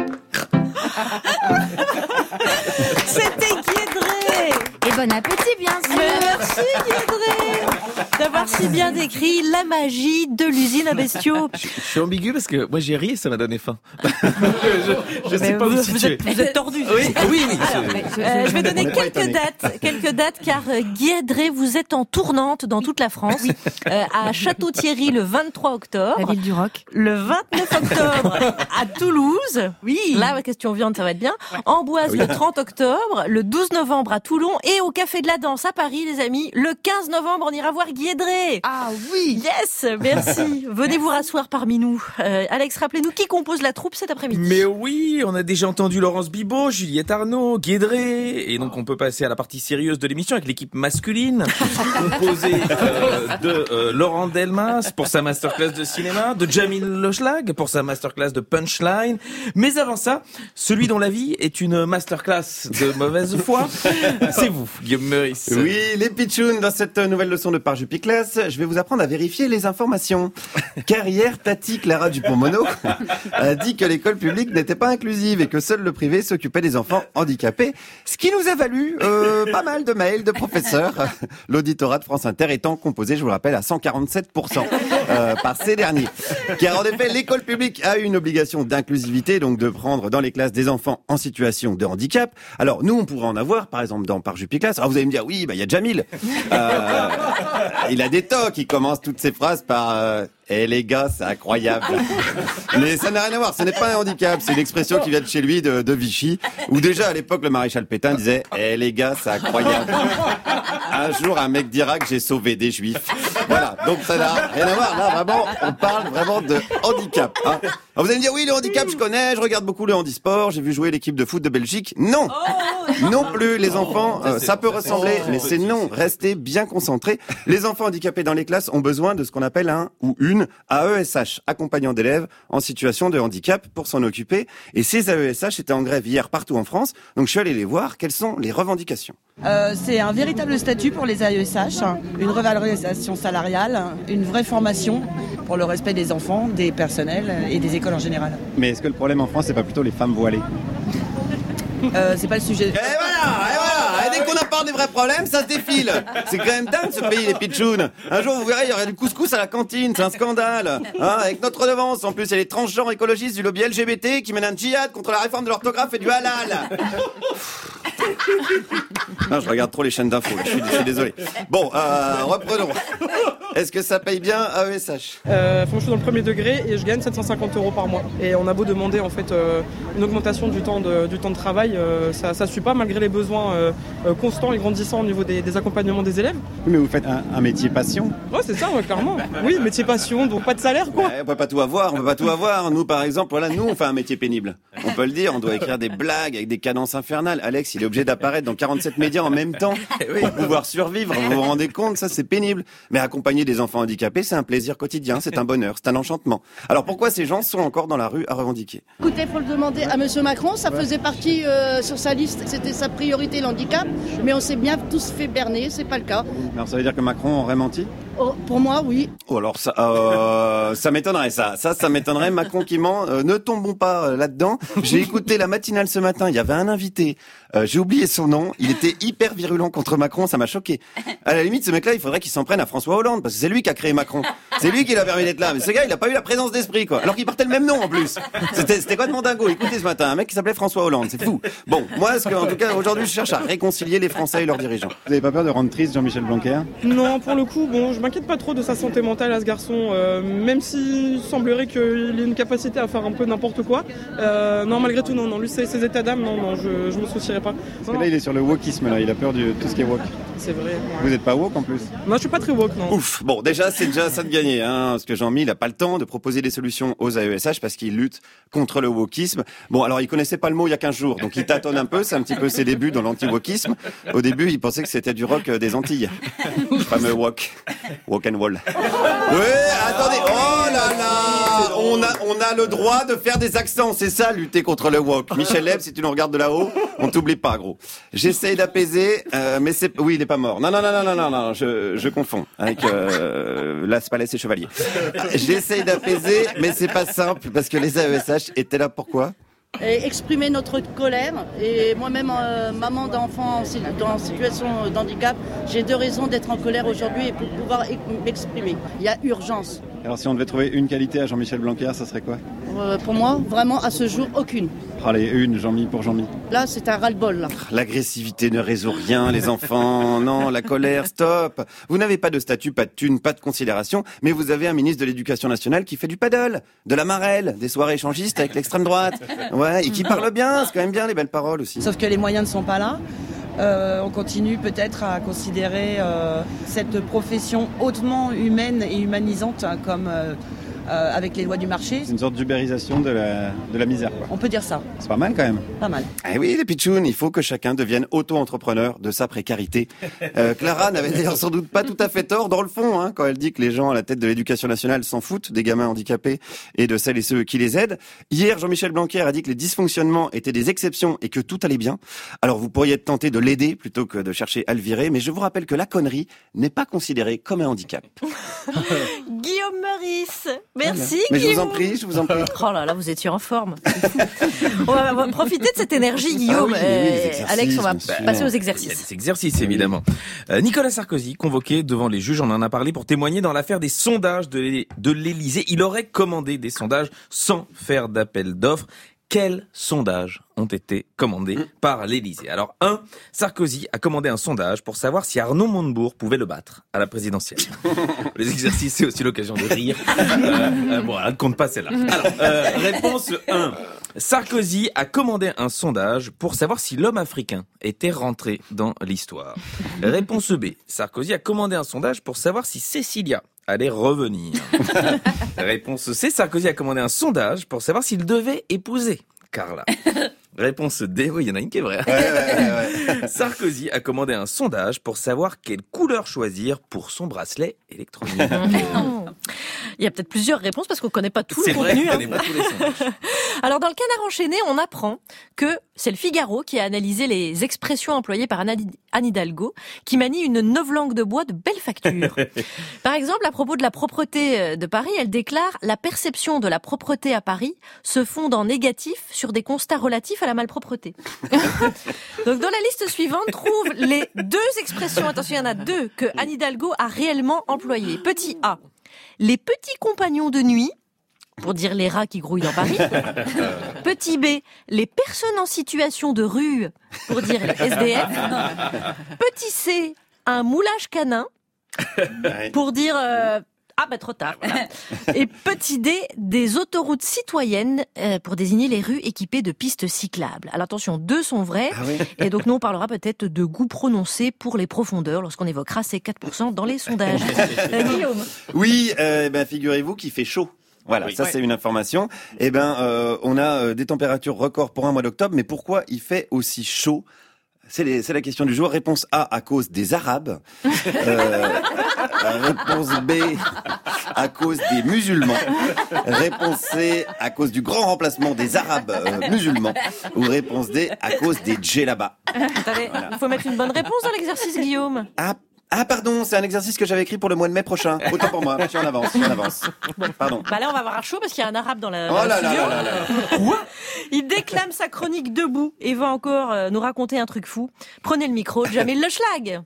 C'était Guédré. Et bon appétit, bien sûr. Merci Guédré d'avoir si bien décrit la magie de l'usine à bestiaux. Je, je suis ambigu parce que moi j'ai ri et ça m'a donné faim. je je sais pas où vous, situer. Vous êtes, vous êtes tordu. Oui, oui, oui. Alors, je, euh, je vais donner quelques dates, quelques dates car Guédré, vous êtes en tournante dans toute la France. Oui. Euh, à Château-Thierry le vingt-trois octobre. La ville du rock. Le vingt-neuf octobre à Toulouse. Oui. Là, ma question viande, ça va être bien. Ouais. Amboise oui. le trente octobre, le douze novembre à Toulon et au Café de la Danse à Paris, les amis. Le quinze novembre, on ira voir Guédré. Ah oui. Yes, merci. Venez vous rasseoir parmi nous. Euh, Alex, rappelez-nous qui compose la troupe cet après-midi. Mais oui, on a déjà entendu Laurence Bibot, Juliette Arnaud, Guédré, et donc on peut passer à la partie sérieuse de l'émission avec l'équipe masculine, composée euh, de euh, Laurent Delmas pour sa masterclass de cinéma, de Jamil Lochlag pour sa masterclass de punchline. Mais avant ça, celui dont la vie est une masterclass de mauvaise foi, c'est vous, Guillaume Meurice. Oui, les pitchouns, dans cette nouvelle leçon de Parjupiclas, je vais vous apprendre à vérifier les informations. Car hier, Tati Clara Dupont-Mono a dit que l'école publique n'était pas inclusive et que seul le privé s'occupait des enfants handicapés, ce qui nous a valu euh, pas mal de mails de professeurs. L'auditorat de France Inter étant composé, je vous le rappelle, à cent quarante-sept pour cent. euh, par ces derniers. Car en effet, l'école publique a une obligation d'inclusivité, donc de prendre dans les classes des enfants en situation de handicap. Alors nous, on pourrait en avoir, par exemple, dans Par Jupiclass. Alors vous allez me dire, oui, bah il y a Jamil. Euh, il a des tocs, il commence toutes ses phrases par... Euh, Eh les gars, c'est incroyable. Mais ça n'a rien à voir, ce n'est pas un handicap, c'est une expression qui vient de chez lui, de, de Vichy, où déjà à l'époque le maréchal Pétain disait « Eh les gars, c'est incroyable. Un jour un mec dira que j'ai sauvé des juifs. » Voilà, donc ça n'a rien à voir, là vraiment, on parle vraiment de handicap. Hein. Alors vous allez me dire « Oui, le handicap, je connais, je regarde beaucoup le handisport, j'ai vu jouer l'équipe de foot de Belgique. » Non, non plus, les enfants, euh, ça peut ressembler, mais c'est non, restez bien concentrés. Les enfants handicapés dans les classes ont besoin de ce qu'on appelle un ou une A E S H, accompagnant d'élèves en situation de handicap, pour s'en occuper. Et ces A E S H étaient en grève hier partout en France. Donc je suis allé les voir. Quelles sont les revendications ? Euh, c'est un véritable statut pour les A E S H, une revalorisation salariale, une vraie formation pour le respect des enfants, des personnels et des écoles en général. Mais est-ce que le problème en France, c'est pas plutôt les femmes voilées ? euh, C'est pas le sujet. Et voilà, et voilà. Et dès qu'on apporte des vrais problèmes, ça se défile. C'est quand même dingue ce pays, les pitchounes. Un jour, vous verrez, il y aura du couscous à la cantine, c'est un scandale. Hein, avec notre redevance, en plus, il y a les transgenres écologistes du lobby L G B T qui mènent un djihad contre la réforme de l'orthographe et du halal. Non, je regarde trop les chaînes d'infos, je suis, je suis désolé. Bon, euh, reprenons. Est-ce que ça paye bien A E S H ? euh, Je suis dans le premier degré et je gagne sept cent cinquante euros par mois. Et on a beau demander en fait euh, une augmentation du temps de, du temps de travail, euh, ça ne suit pas malgré les besoins euh, euh, constants et grandissants au niveau des, des accompagnements des élèves. Oui, mais vous faites un, un métier passion ? Ouais, c'est ça, ouais, clairement. Oui, métier passion, donc pas de salaire quoi. Ouais, on peut pas tout avoir, on peut pas tout avoir. Nous, par exemple, voilà, nous, on fait un métier pénible. On peut le dire, on doit écrire des blagues avec des cadences infernales. Alex, il est obligé d'apparaître dans quarante-sept médias en même temps pour pouvoir survivre. Vous vous rendez compte, ça c'est pénible. Mais accompagner des enfants handicapés, c'est un plaisir quotidien, c'est un bonheur, c'est un enchantement. Alors pourquoi ces gens sont encore dans la rue à revendiquer ? Écoutez, faut le demander à Monsieur Macron, ça faisait partie euh, sur sa liste, c'était sa priorité l'handicap, mais on s'est bien tous fait berner, c'est pas le cas. Alors ça veut dire que Macron aurait menti ? Oh, pour moi, oui. Oh, alors ça, euh, ça m'étonnerait ça. Ça, ça m'étonnerait. Macron qui ment. Euh, ne tombons pas euh, là-dedans. J'ai écouté la matinale ce matin. Il y avait un invité. Euh, j'ai oublié son nom. Il était hyper virulent contre Macron. Ça m'a choqué. À la limite, ce mec-là, il faudrait qu'il s'en prenne à François Hollande parce que c'est lui qui a créé Macron. C'est lui qui l'a permis d'être là. Mais ce gars, il a pas eu la présence d'esprit, quoi. Alors qu'il portait le même nom en plus. C'était, c'était quoi de mon dingo ? Écoutez ce matin, un mec qui s'appelait François Hollande. C'est fou. Bon, moi, ce que, en tout cas, aujourd'hui, je cherche à réconcilier les Français et leurs dirigeants. Vous avez pas peur de rendre triste Jean-Michel Blanquer ? Non, pour le coup, bon, je m'inquiète pas trop de sa santé mentale à ce garçon, euh, même s'il semblerait qu'il ait une capacité à faire un peu n'importe quoi. Euh, non, malgré tout, non, non. Lui, ses, ses états d'âme, non, non, je, je me soucierais pas. Parce que là, il est sur le wokisme, là. Il a peur de tout ce qui est woke. C'est vrai. Ouais. Vous êtes pas woke en plus ? Moi, je suis pas très woke, non. Ouf. Bon, déjà, c'est déjà ça de gagner, hein, parce que Jean-Mi, il a pas le temps de proposer des solutions aux A E S H parce qu'il lutte contre le wokisme. Bon, alors, il connaissait pas le mot il y a quinze jours, donc il tâtonne un peu. C'est un petit peu ses débuts dans l'anti-wokisme. Au début, il pensait que c'était du rock des Antilles. Le fameux wok. Walk and wall. Oui, attendez. Oh là là. On a, on a le droit de faire des accents. C'est ça, lutter contre le wok. Michel Leb, si tu nous regardes de là-haut, on t'oublie pas, gros. J'essaye d'apaiser, euh, mais c'est, oui, il est pas mort. Non, non, non, non, non, non, non, je, je confonds avec, euh, Las Palais et Chevalier. J'essaye d'apaiser, mais c'est pas simple parce que les A E S H étaient là pourquoi? Et exprimer notre colère. Et moi-même, euh, maman d'enfant en situation d'handicap, j'ai deux raisons d'être en colère aujourd'hui et pour pouvoir m'exprimer. Il y a urgence. Alors si on devait trouver une qualité à Jean-Michel Blanquer, ça serait quoi ? euh, Pour moi, vraiment, à ce jour, aucune. Allez, une, Jean-Mi pour Jean-Mi. Là, c'est un ras-le-bol, là. L'agressivité ne résout rien, les enfants. Non, la colère, stop. Vous n'avez pas de statut, pas de thune, pas de considération, mais vous avez un ministre de l'Éducation nationale qui fait du paddle, de la marelle, des soirées échangistes avec l'extrême droite. Ouais, et qui parle bien, c'est quand même bien les belles paroles aussi. Sauf que les moyens ne sont pas là. Euh, on continue peut-être à considérer euh, cette profession hautement humaine et humanisante hein, comme euh, euh, avec les lois du marché. C'est une sorte d'ubérisation de la, de la misère, quoi. On peut dire ça. C'est pas mal quand même. Pas mal. Eh oui, les pitchouns, il faut que chacun devienne auto-entrepreneur de sa précarité. Euh, Clara n'avait d'ailleurs sans doute pas tout à fait tort dans le fond, hein, quand elle dit que les gens à la tête de l'éducation nationale s'en foutent des gamins handicapés et de celles et ceux qui les aident. Hier, Jean-Michel Blanquer a dit que les dysfonctionnements étaient des exceptions et que tout allait bien. Alors vous pourriez être tenté de l'aider plutôt que de chercher à le virer, mais je vous rappelle que la connerie n'est pas considérée comme un handicap. Guillaume Meurice. Merci Mais Guillaume. je vous en prie, je vous en prie. Oh là là, vous étiez en forme. On va, on va profiter de cette énergie, Guillaume. Ah oui, oui, les Euh, Alex, on va exercices, passer aux Il y a exercices. des exercices, évidemment. Euh, Nicolas Sarkozy, convoqué devant les juges, on en a parlé pour témoigner dans l'affaire des sondages de l'É- de l'Élysée. Il aurait commandé des sondages sans faire d'appel d'offres. Quels sondages ont été commandés par l'Élysée? Alors, un, Sarkozy a commandé un sondage pour savoir si Arnaud Montebourg pouvait le battre à la présidentielle. Les exercices, c'est aussi l'occasion de rire. Euh, euh, bon, elle ne compte pas celle-là. Alors, euh, réponse un. Sarkozy a commandé un sondage pour savoir si l'homme africain était rentré dans l'histoire. Réponse B. Sarkozy a commandé un sondage pour savoir si Cécilia allait revenir. Réponse C. Sarkozy a commandé un sondage pour savoir s'il devait épouser Carla. Réponse D. Oui, il y en a une qui est vraie. Ouais, ouais, ouais. Sarkozy a commandé un sondage pour savoir quelle couleur choisir pour son bracelet électronique. Il y a peut-être plusieurs réponses parce qu'on ne connaît pas tout C'est le vrai, contenu. on hein. connaît pas tous les sondages. Alors, dans le Canard enchaîné, on apprend que c'est le Figaro qui a analysé les expressions employées par Anne Anne Hidalgo, qui manie une novlangue de bois de belle facture. Par exemple, à propos de la propreté de Paris, elle déclare « La perception de la propreté à Paris se fonde en négatif sur des constats relatifs à la malpropreté. » Donc, dans la liste suivante, trouve les deux expressions, attention, il y en a deux, que Anne Hidalgo a réellement employées. Petit A, les petits compagnons de nuit, pour dire les rats qui grouillent dans Paris. Petit B, les personnes en situation de rue, pour dire les S D F. Petit C, un moulage canin, pour dire... Euh, ah bah trop tard. Voilà. Et petit D, des autoroutes citoyennes euh, pour désigner les rues équipées de pistes cyclables. Alors attention, deux sont vrais. Ah oui. Et donc nous on parlera peut-être de goût prononcé pour les profondeurs lorsqu'on évoquera ces quatre pour cent dans les sondages. Euh, Guillaume. Oui, euh, ben figurez-vous qu'il fait chaud. Voilà, Oui. ça Ouais. c'est une information. Eh ben, euh, on a euh, des températures records pour un mois d'octobre, mais pourquoi il fait aussi chaud? C'est, les, c'est la question du jour. Réponse A, à cause des Arabes. Euh, réponse B, à cause des musulmans. Réponse C, à cause du grand remplacement des Arabes euh, musulmans. Ou réponse D, à cause des djellabas. Attendez, il faut mettre une bonne réponse dans l'exercice, Guillaume. Ah, ah pardon, c'est un exercice que j'avais écrit pour le mois de mai prochain. Autant pour moi, je suis en avance, je suis en avance. Pardon. Bah là, on va avoir chaud parce qu'il y a un arabe dans la, Oh dans le là là studio. là là là. Il déclame sa chronique debout et va encore euh, nous raconter un truc fou. Prenez le micro, Jamil Le Schlag.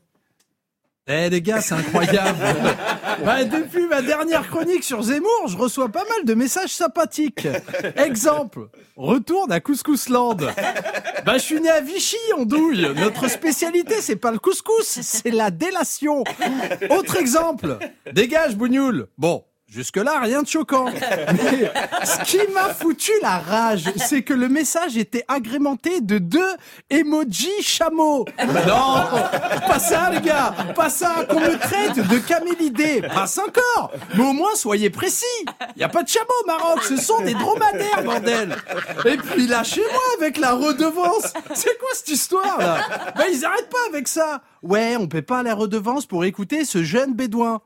Eh les gars, c'est incroyable. Bah, depuis ma dernière chronique sur Zemmour, je reçois pas mal de messages sympathiques. Exemple, retourne à Couscousland. Bah je suis né à Vichy, en Douille. Notre spécialité, c'est pas le couscous, c'est la délation. Autre exemple, dégage Bougnoul. Bon. Jusque-là, rien de choquant. Mais ce qui m'a foutu la rage, c'est que le message était agrémenté de deux emojis chameaux. Non, pas ça, les gars, pas ça, qu'on me traite de camélidé. Passe encore, mais au moins soyez précis. Il y a pas de chameaux au Maroc, ce sont des dromadaires, bordel. Et puis lâchez-moi avec la redevance. C'est quoi cette histoire là? Ben ils arrêtent pas avec ça. Ouais, on paie pas la redevance pour écouter ce jeune bédouin.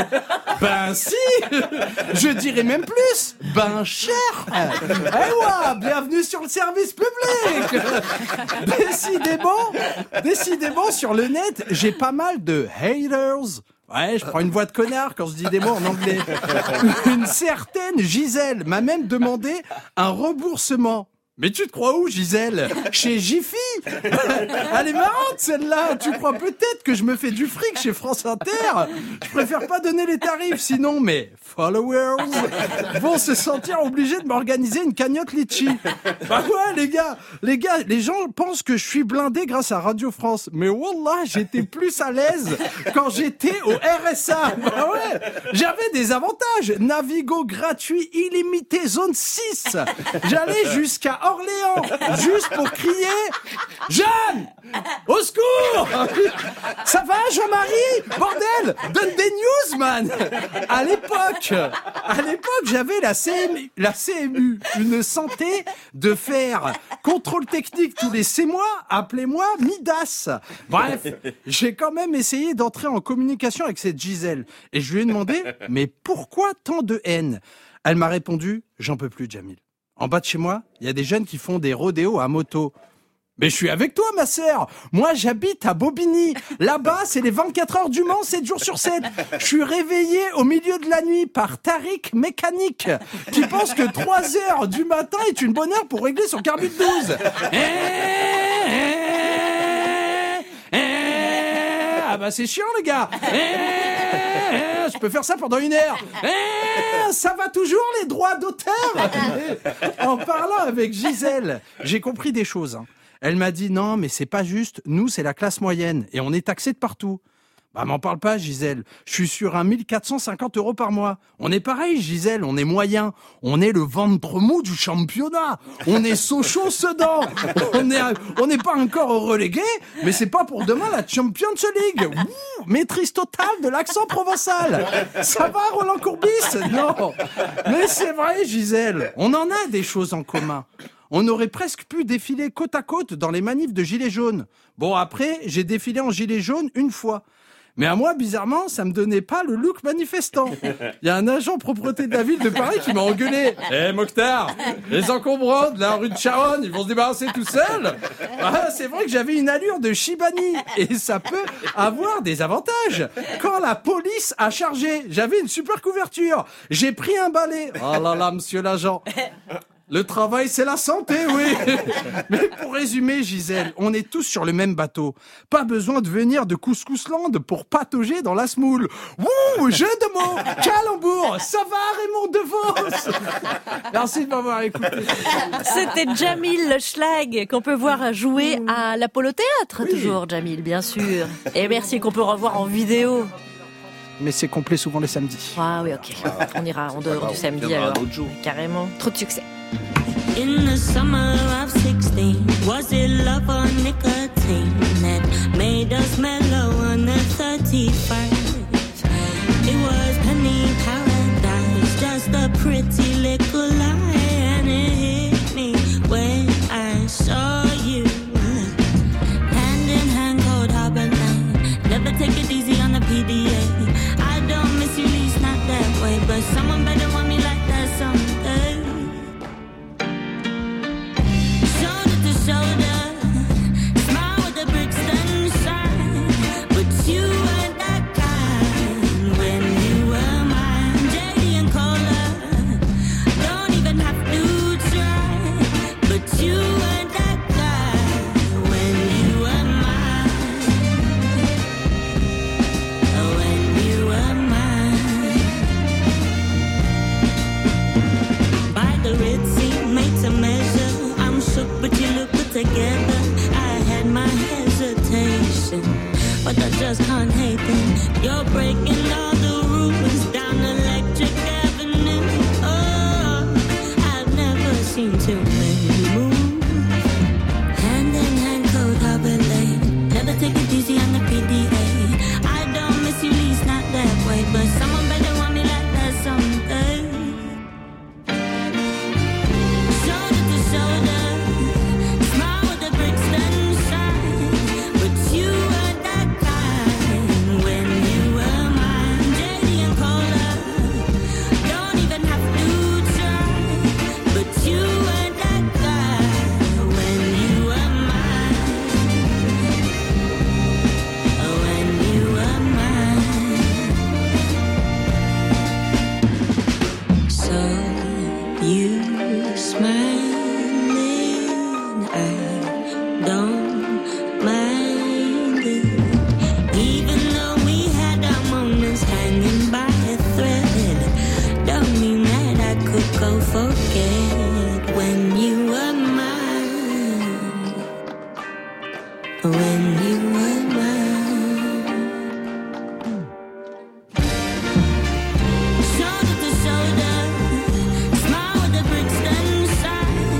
Ben si. Je dirais même plus. Ben cher. Eh ouais, bienvenue sur le service public. Décidément, décidément sur le net, j'ai pas mal de haters. Ouais, je prends une voix de connard quand je dis des mots en anglais. Une certaine Gisèle m'a même demandé un remboursement. Mais tu te crois où, Gisèle? Chez Jiffy. Elle est marrante, celle-là. Tu crois peut-être que je me fais du fric chez France Inter? Je préfère pas donner les tarifs, sinon mes followers vont se sentir obligés de m'organiser une cagnotte litchi. Bah ouais, les gars, les gars, les gens pensent que je suis blindé grâce à Radio France. Mais wallah, j'étais plus à l'aise quand j'étais au R S A. Bah ouais, j'avais des avantages. Navigo gratuit, illimité, zone six. J'allais jusqu'à Orléans, juste pour crier « Jeanne, au secours !» Ça va, Jean-Marie? Bordel, donne des news, man. À l'époque, à l'époque, j'avais la C M U, la C M U, une santé de faire contrôle technique tous les six mois, appelez-moi Midas. Bref, j'ai quand même essayé d'entrer en communication avec cette Gisèle. Et je lui ai demandé « Mais pourquoi tant de haine ?» Elle m'a répondu « J'en peux plus, Jamil. En bas de chez moi, il y a des jeunes qui font des rodéos à moto. Mais je suis avec toi, ma sœur. Moi, j'habite à Bobigny. Là-bas, c'est les vingt-quatre heures du Mans, sept jours sur sept. Je suis réveillé au milieu de la nuit par Tariq Mécanique, qui pense que trois heures du matin est une bonne heure pour régler son carbu de douze. Ah bah c'est chiant, les gars. Je peux faire ça pendant une heure. Ça va toujours, les droits d'auteur. En parlant avec Gisèle, j'ai compris des choses. Hein. Elle m'a dit non, mais c'est pas juste. Nous, c'est la classe moyenne et on est taxé de partout. Bah, m'en parle pas, Gisèle. Je suis sur un mille quatre cent cinquante euros par mois. On est pareil, Gisèle. On est moyen. On est le ventre mou du championnat. On est Sochaux Sedan. On est, on n'est pas encore relégué, mais c'est pas pour demain la Champions League. Ouh, maîtrise totale de l'accent provençal. Ça va, Roland Courbis? Non. Mais c'est vrai, Gisèle. On en a des choses en commun. On aurait presque pu défiler côte à côte dans les manifs de gilets jaunes. Bon, après, j'ai défilé en gilet jaune une fois. Mais à moi, bizarrement, ça me donnait pas le look manifestant. Il y a un agent propreté de la ville de Paris qui m'a engueulé. Eh, hey, Mokhtar, les encombrants de la rue de Charonne, ils vont se débarrasser tout seuls. Ah, c'est vrai que j'avais une allure de Chibani. Et ça peut avoir des avantages. Quand la police a chargé, j'avais une super couverture. J'ai pris un balai. Oh là là, monsieur l'agent. Le travail, c'est la santé, oui. Mais pour résumer, Gisèle, on est tous sur le même bateau. Pas besoin de venir de Couscousland pour patauger dans la semoule. Ouh, jeu de mots, calembour, ça va, Raymond DeVos. Merci de m'avoir écouté. C'était Djamil le Schlag, qu'on peut voir jouer à l'Apollo Théâtre, oui. Toujours, Djamil, bien sûr. Et merci, qu'on peut revoir en vidéo. Mais c'est complet souvent les samedis. Ah oui, ok. On ira en dehors du samedi alors. Carrément. Trop de succès. In the summer of sixteen, was it love or nicotine that made us mellow on the thirty-first? It was penny paradise, just a pretty little lie, and it hit me when I saw you. Hand in hand, cold harbor line, never take it easy on the P D A. I don't miss you, least not that way, but someone better want me like that someday. Shoulder, smile with the Brixton sign, but you weren't that kind when you were mine. J D and Cola, don't even have to try, but you weren't that guy when you were mine. Oh, when you were mine. By the Ritzy, made to measure, I'm shook, but you look together. I had my hesitation, but I just can't hate them. You're breaking all the rules down Electric Avenue. Oh, I've never seen too many move. Hand in hand, cold harbor lane. Never take it easy on the P D A. I don't miss you, least not that way, but someone better want me like that someday. Shoulder to shoulder. Shoulder to shoulder, smile with the Brixton sign.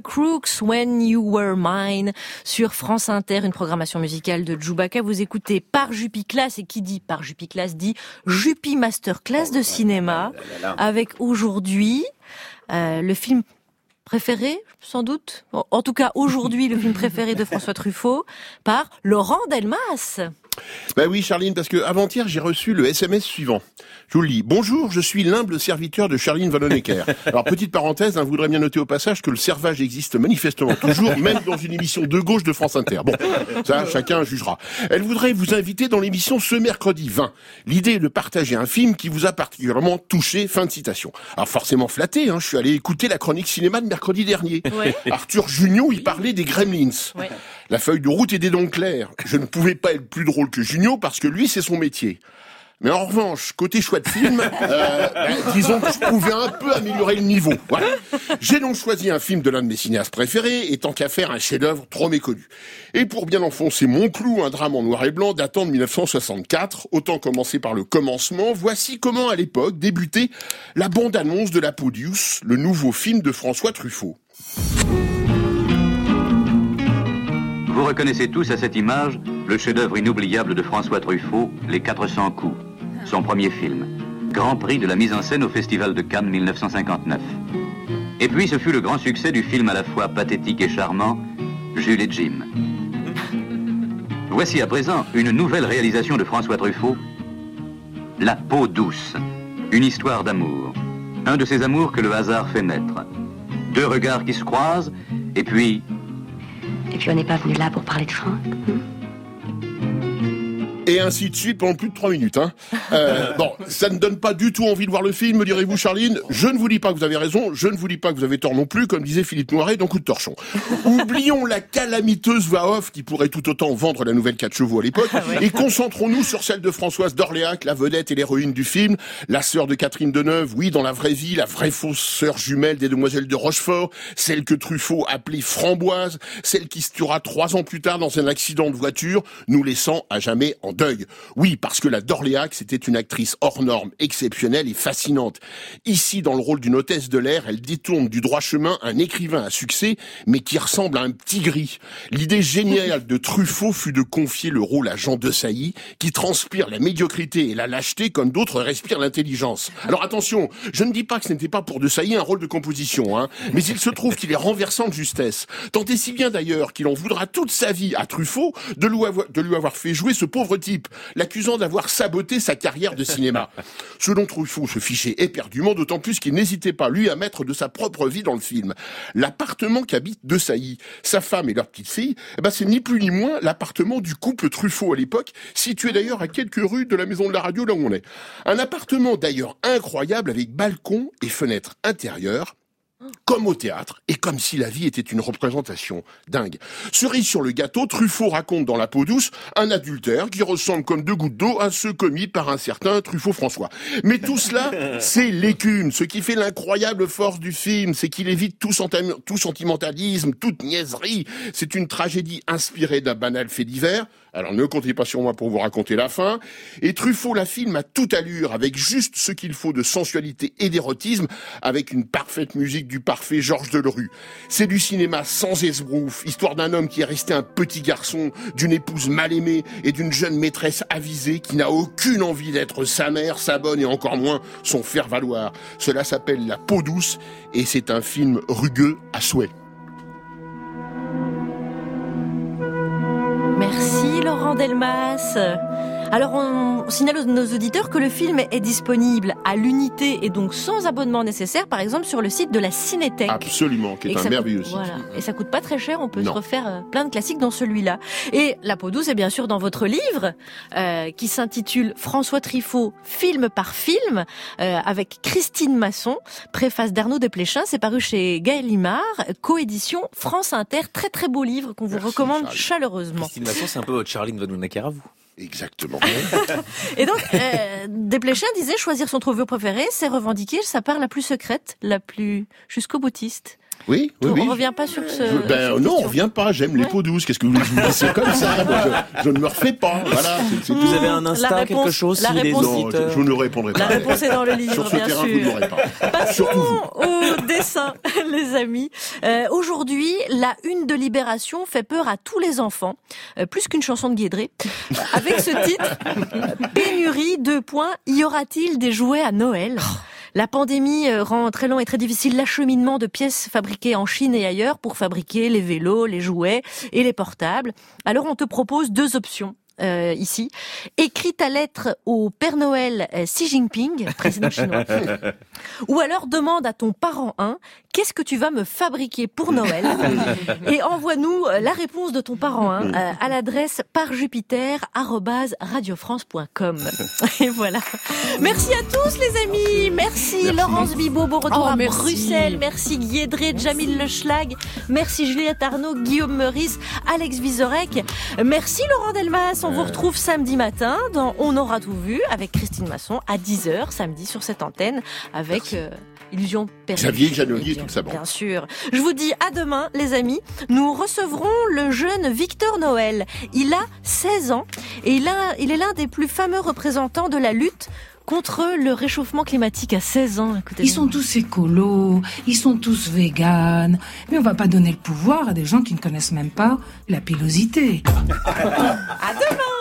Crooks, When You Were Mine, sur France Inter, une programmation musicale de Chewbacca. Vous écoutez Par Jupiclass, et qui dit Par Jupiclass dit Jupi Masterclass de cinéma, avec aujourd'hui euh, le film préféré, sans doute, en tout cas aujourd'hui le film préféré de François Truffaut, par Laurent Delmas. Ben oui, Charline, parce que avant-hier, j'ai reçu le S M S suivant. Je vous le lis. Bonjour, je suis l'humble serviteur de Charline Vanhoenacker. Alors, petite parenthèse, hein, vous voudrez bien noter au passage que le servage existe manifestement toujours, même dans une émission de gauche de France Inter. Bon, ça, chacun jugera. Elle voudrait vous inviter dans l'émission ce mercredi vingt. L'idée est de partager un film qui vous a particulièrement touché, fin de citation. Alors, forcément flatté, hein, je suis allé écouter la chronique cinéma de mercredi dernier. Ouais. Arthur Jugnot, il parlait des Gremlins. Ouais. La feuille de route était donc claire. Je ne pouvais pas être plus drôle que Jugnot parce que lui, c'est son métier. Mais en revanche, côté choix de film, euh, ben, disons que je pouvais un peu améliorer le niveau. Voilà. J'ai donc choisi un film de l'un de mes cinéastes préférés, et tant qu'à faire un chef-d'œuvre trop méconnu. Et pour bien enfoncer mon clou, un drame en noir et blanc datant de dix-neuf cent soixante-quatre, autant commencer par le commencement, voici comment à l'époque débutait la bande-annonce de La Peau douce, le nouveau film de François Truffaut. Vous reconnaissez tous à cette image le chef-d'œuvre inoubliable de François Truffaut, Les quatre cents coups, son premier film. Grand prix de la mise en scène au Festival de Cannes mille neuf cent cinquante-neuf. Et puis ce fut le grand succès du film à la fois pathétique et charmant, Jules et Jim. Voici à présent une nouvelle réalisation de François Truffaut, La Peau douce, une histoire d'amour. Un de ces amours que le hasard fait naître. Deux regards qui se croisent, et puis... Et puis on n'est pas venu là pour parler de Franck. Hein? Et ainsi de suite pendant plus de trois minutes. Hein. Euh, bon, ça ne donne pas du tout envie de voir le film, me direz-vous, Charline. Je ne vous dis pas que vous avez raison, je ne vous dis pas que vous avez tort non plus, comme disait Philippe Noiret dans Coup de torchon. Oublions la calamiteuse voix off qui pourrait tout autant vendre la nouvelle quatre chevaux à l'époque, ah ouais. Et concentrons-nous sur celle de Françoise d'Orléac, la vedette et l'héroïne du film, la sœur de Catherine Deneuve, oui, dans la vraie vie, la vraie fausse sœur jumelle des demoiselles de Rochefort, celle que Truffaut appelait Framboise, celle qui se tuera trois ans plus tard dans un accident de voiture, nous laissant à jamais en deuil. Oui, parce que la d'Orléac, c'était une actrice hors norme, exceptionnelle et fascinante. Ici, dans le rôle d'une hôtesse de l'air, elle détourne du droit chemin un écrivain à succès, mais qui ressemble à un petit gris. L'idée géniale de Truffaut fut de confier le rôle à Jean Desailly, qui transpire la médiocrité et la lâcheté comme d'autres respirent l'intelligence. Alors attention, je ne dis pas que ce n'était pas pour Desailly un rôle de composition, hein, mais il se trouve qu'il est renversant de justesse. Tant et si bien d'ailleurs qu'il en voudra toute sa vie à Truffaut de lui avoir, de lui avoir fait jouer ce pauvre type, l'accusant d'avoir saboté sa carrière de cinéma. Ce dont Truffaut se fichait éperdument, d'autant plus qu'il n'hésitait pas, lui, à mettre de sa propre vie dans le film. L'appartement qu'habite Desailly, sa femme et leur petite fille, eh ben, c'est ni plus ni moins l'appartement du couple Truffaut à l'époque, situé d'ailleurs à quelques rues de la maison de la radio là où on est. Un appartement d'ailleurs incroyable avec balcon et fenêtres intérieures, comme au théâtre, et comme si la vie était une représentation dingue. Cerise sur le gâteau, Truffaut raconte dans La Peau douce un adultère qui ressemble comme deux gouttes d'eau à ceux commis par un certain Truffaut-François. Mais tout cela, c'est l'écume. Ce qui fait l'incroyable force du film, c'est qu'il évite tout, senti- tout sentimentalisme, toute niaiserie. C'est une tragédie inspirée d'un banal fait divers. Alors ne comptez pas sur moi pour vous raconter la fin. Et Truffaut la filme à toute allure, avec juste ce qu'il faut de sensualité et d'érotisme, avec une parfaite musique du parfait Georges Delerue. C'est du cinéma sans esbrouf, histoire d'un homme qui est resté un petit garçon, d'une épouse mal aimée et d'une jeune maîtresse avisée qui n'a aucune envie d'être sa mère, sa bonne et encore moins son faire-valoir. Cela s'appelle La Peau douce et c'est un film rugueux à souhait. Merci Laurent Delmas. Alors on signale à nos auditeurs que le film est disponible à l'unité et donc sans abonnement nécessaire, par exemple sur le site de la Cinétech. Absolument, qui est un merveilleux site. Voilà. Et ça coûte pas très cher, on peut non. se refaire plein de classiques dans celui-là. Et La Peau douce est bien sûr dans votre livre euh, qui s'intitule François Truffaut, film par film, euh, avec Christine Masson, préface d'Arnaud Desplechin. C'est paru chez Gaël Limard, coédition France Inter. Très très beau livre qu'on vous Merci, recommande Charlie. Chaleureusement. Christine Masson, c'est un peu votre Charline Vanhoenacker à vous. Exactement. Et donc, euh, Desplechin disait choisir son Truffaut préféré, c'est revendiquer sa part la plus secrète, la plus jusqu'au boutiste. Oui, oui, On oui. revient pas sur ce... Je- ben cette non, on question. revient pas. J'aime les peaux douces. Qu'est-ce que vous voulez que je vous dise? C'est comme ça. Moi, je, je ne me refais pas. Voilà. c'est- c'est Vous tout. avez un La Insta, réponse- quelque chose, la si les réponse- Non, auditeurs... je, je ne répondrai pas. La réponse est dans le livre, Sur ce bien terrain, sûr. vous ne l'aurez pas. Passons Surtout vous. au dessin, les amis. Euh, Aujourd'hui, la une de Libération fait peur à tous les enfants, euh, plus qu'une chanson de Guédré. Avec ce titre, pénurie, deux points, y aura-t-il des jouets à Noël ? La pandémie euh, rend très long et très difficile l'acheminement de pièces fabriquées en Chine et ailleurs pour fabriquer les vélos, les jouets et les portables. Alors on te propose deux options. Euh, ici, écris ta lettre au Père Noël euh, Xi Jinping, président chinois, ou alors demande à ton parent un, qu'est-ce que tu vas me fabriquer pour Noël, et envoie-nous euh, la réponse de ton parent un euh, à l'adresse parjupiter arobase radiofrance point com. Et voilà. Merci à tous les amis. Merci, merci. Laurence Bibot, bon retour Oh, à merci. Bruxelles. Merci Guédré, Jamil Le Schlag. Merci Juliette Arnaud, Guillaume Meurice, Alex Vizorek. Merci Laurent Delmas. On vous retrouve samedi matin dans On aura tout vu avec Christine Masson à dix heures samedi sur cette antenne avec euh, Illusion perdue. Xavier Janoli et toute sa bande. Bien sûr. Je vous dis à demain les amis. Nous recevrons le jeune Victor Noël. Il a seize ans et il, a, il est l'un des plus fameux représentants de la lutte contre le réchauffement climatique à seize ans. Écoutez, ils sont tous écolos, ils sont tous véganes, mais on va pas donner le pouvoir à des gens qui ne connaissent même pas la pilosité. À demain.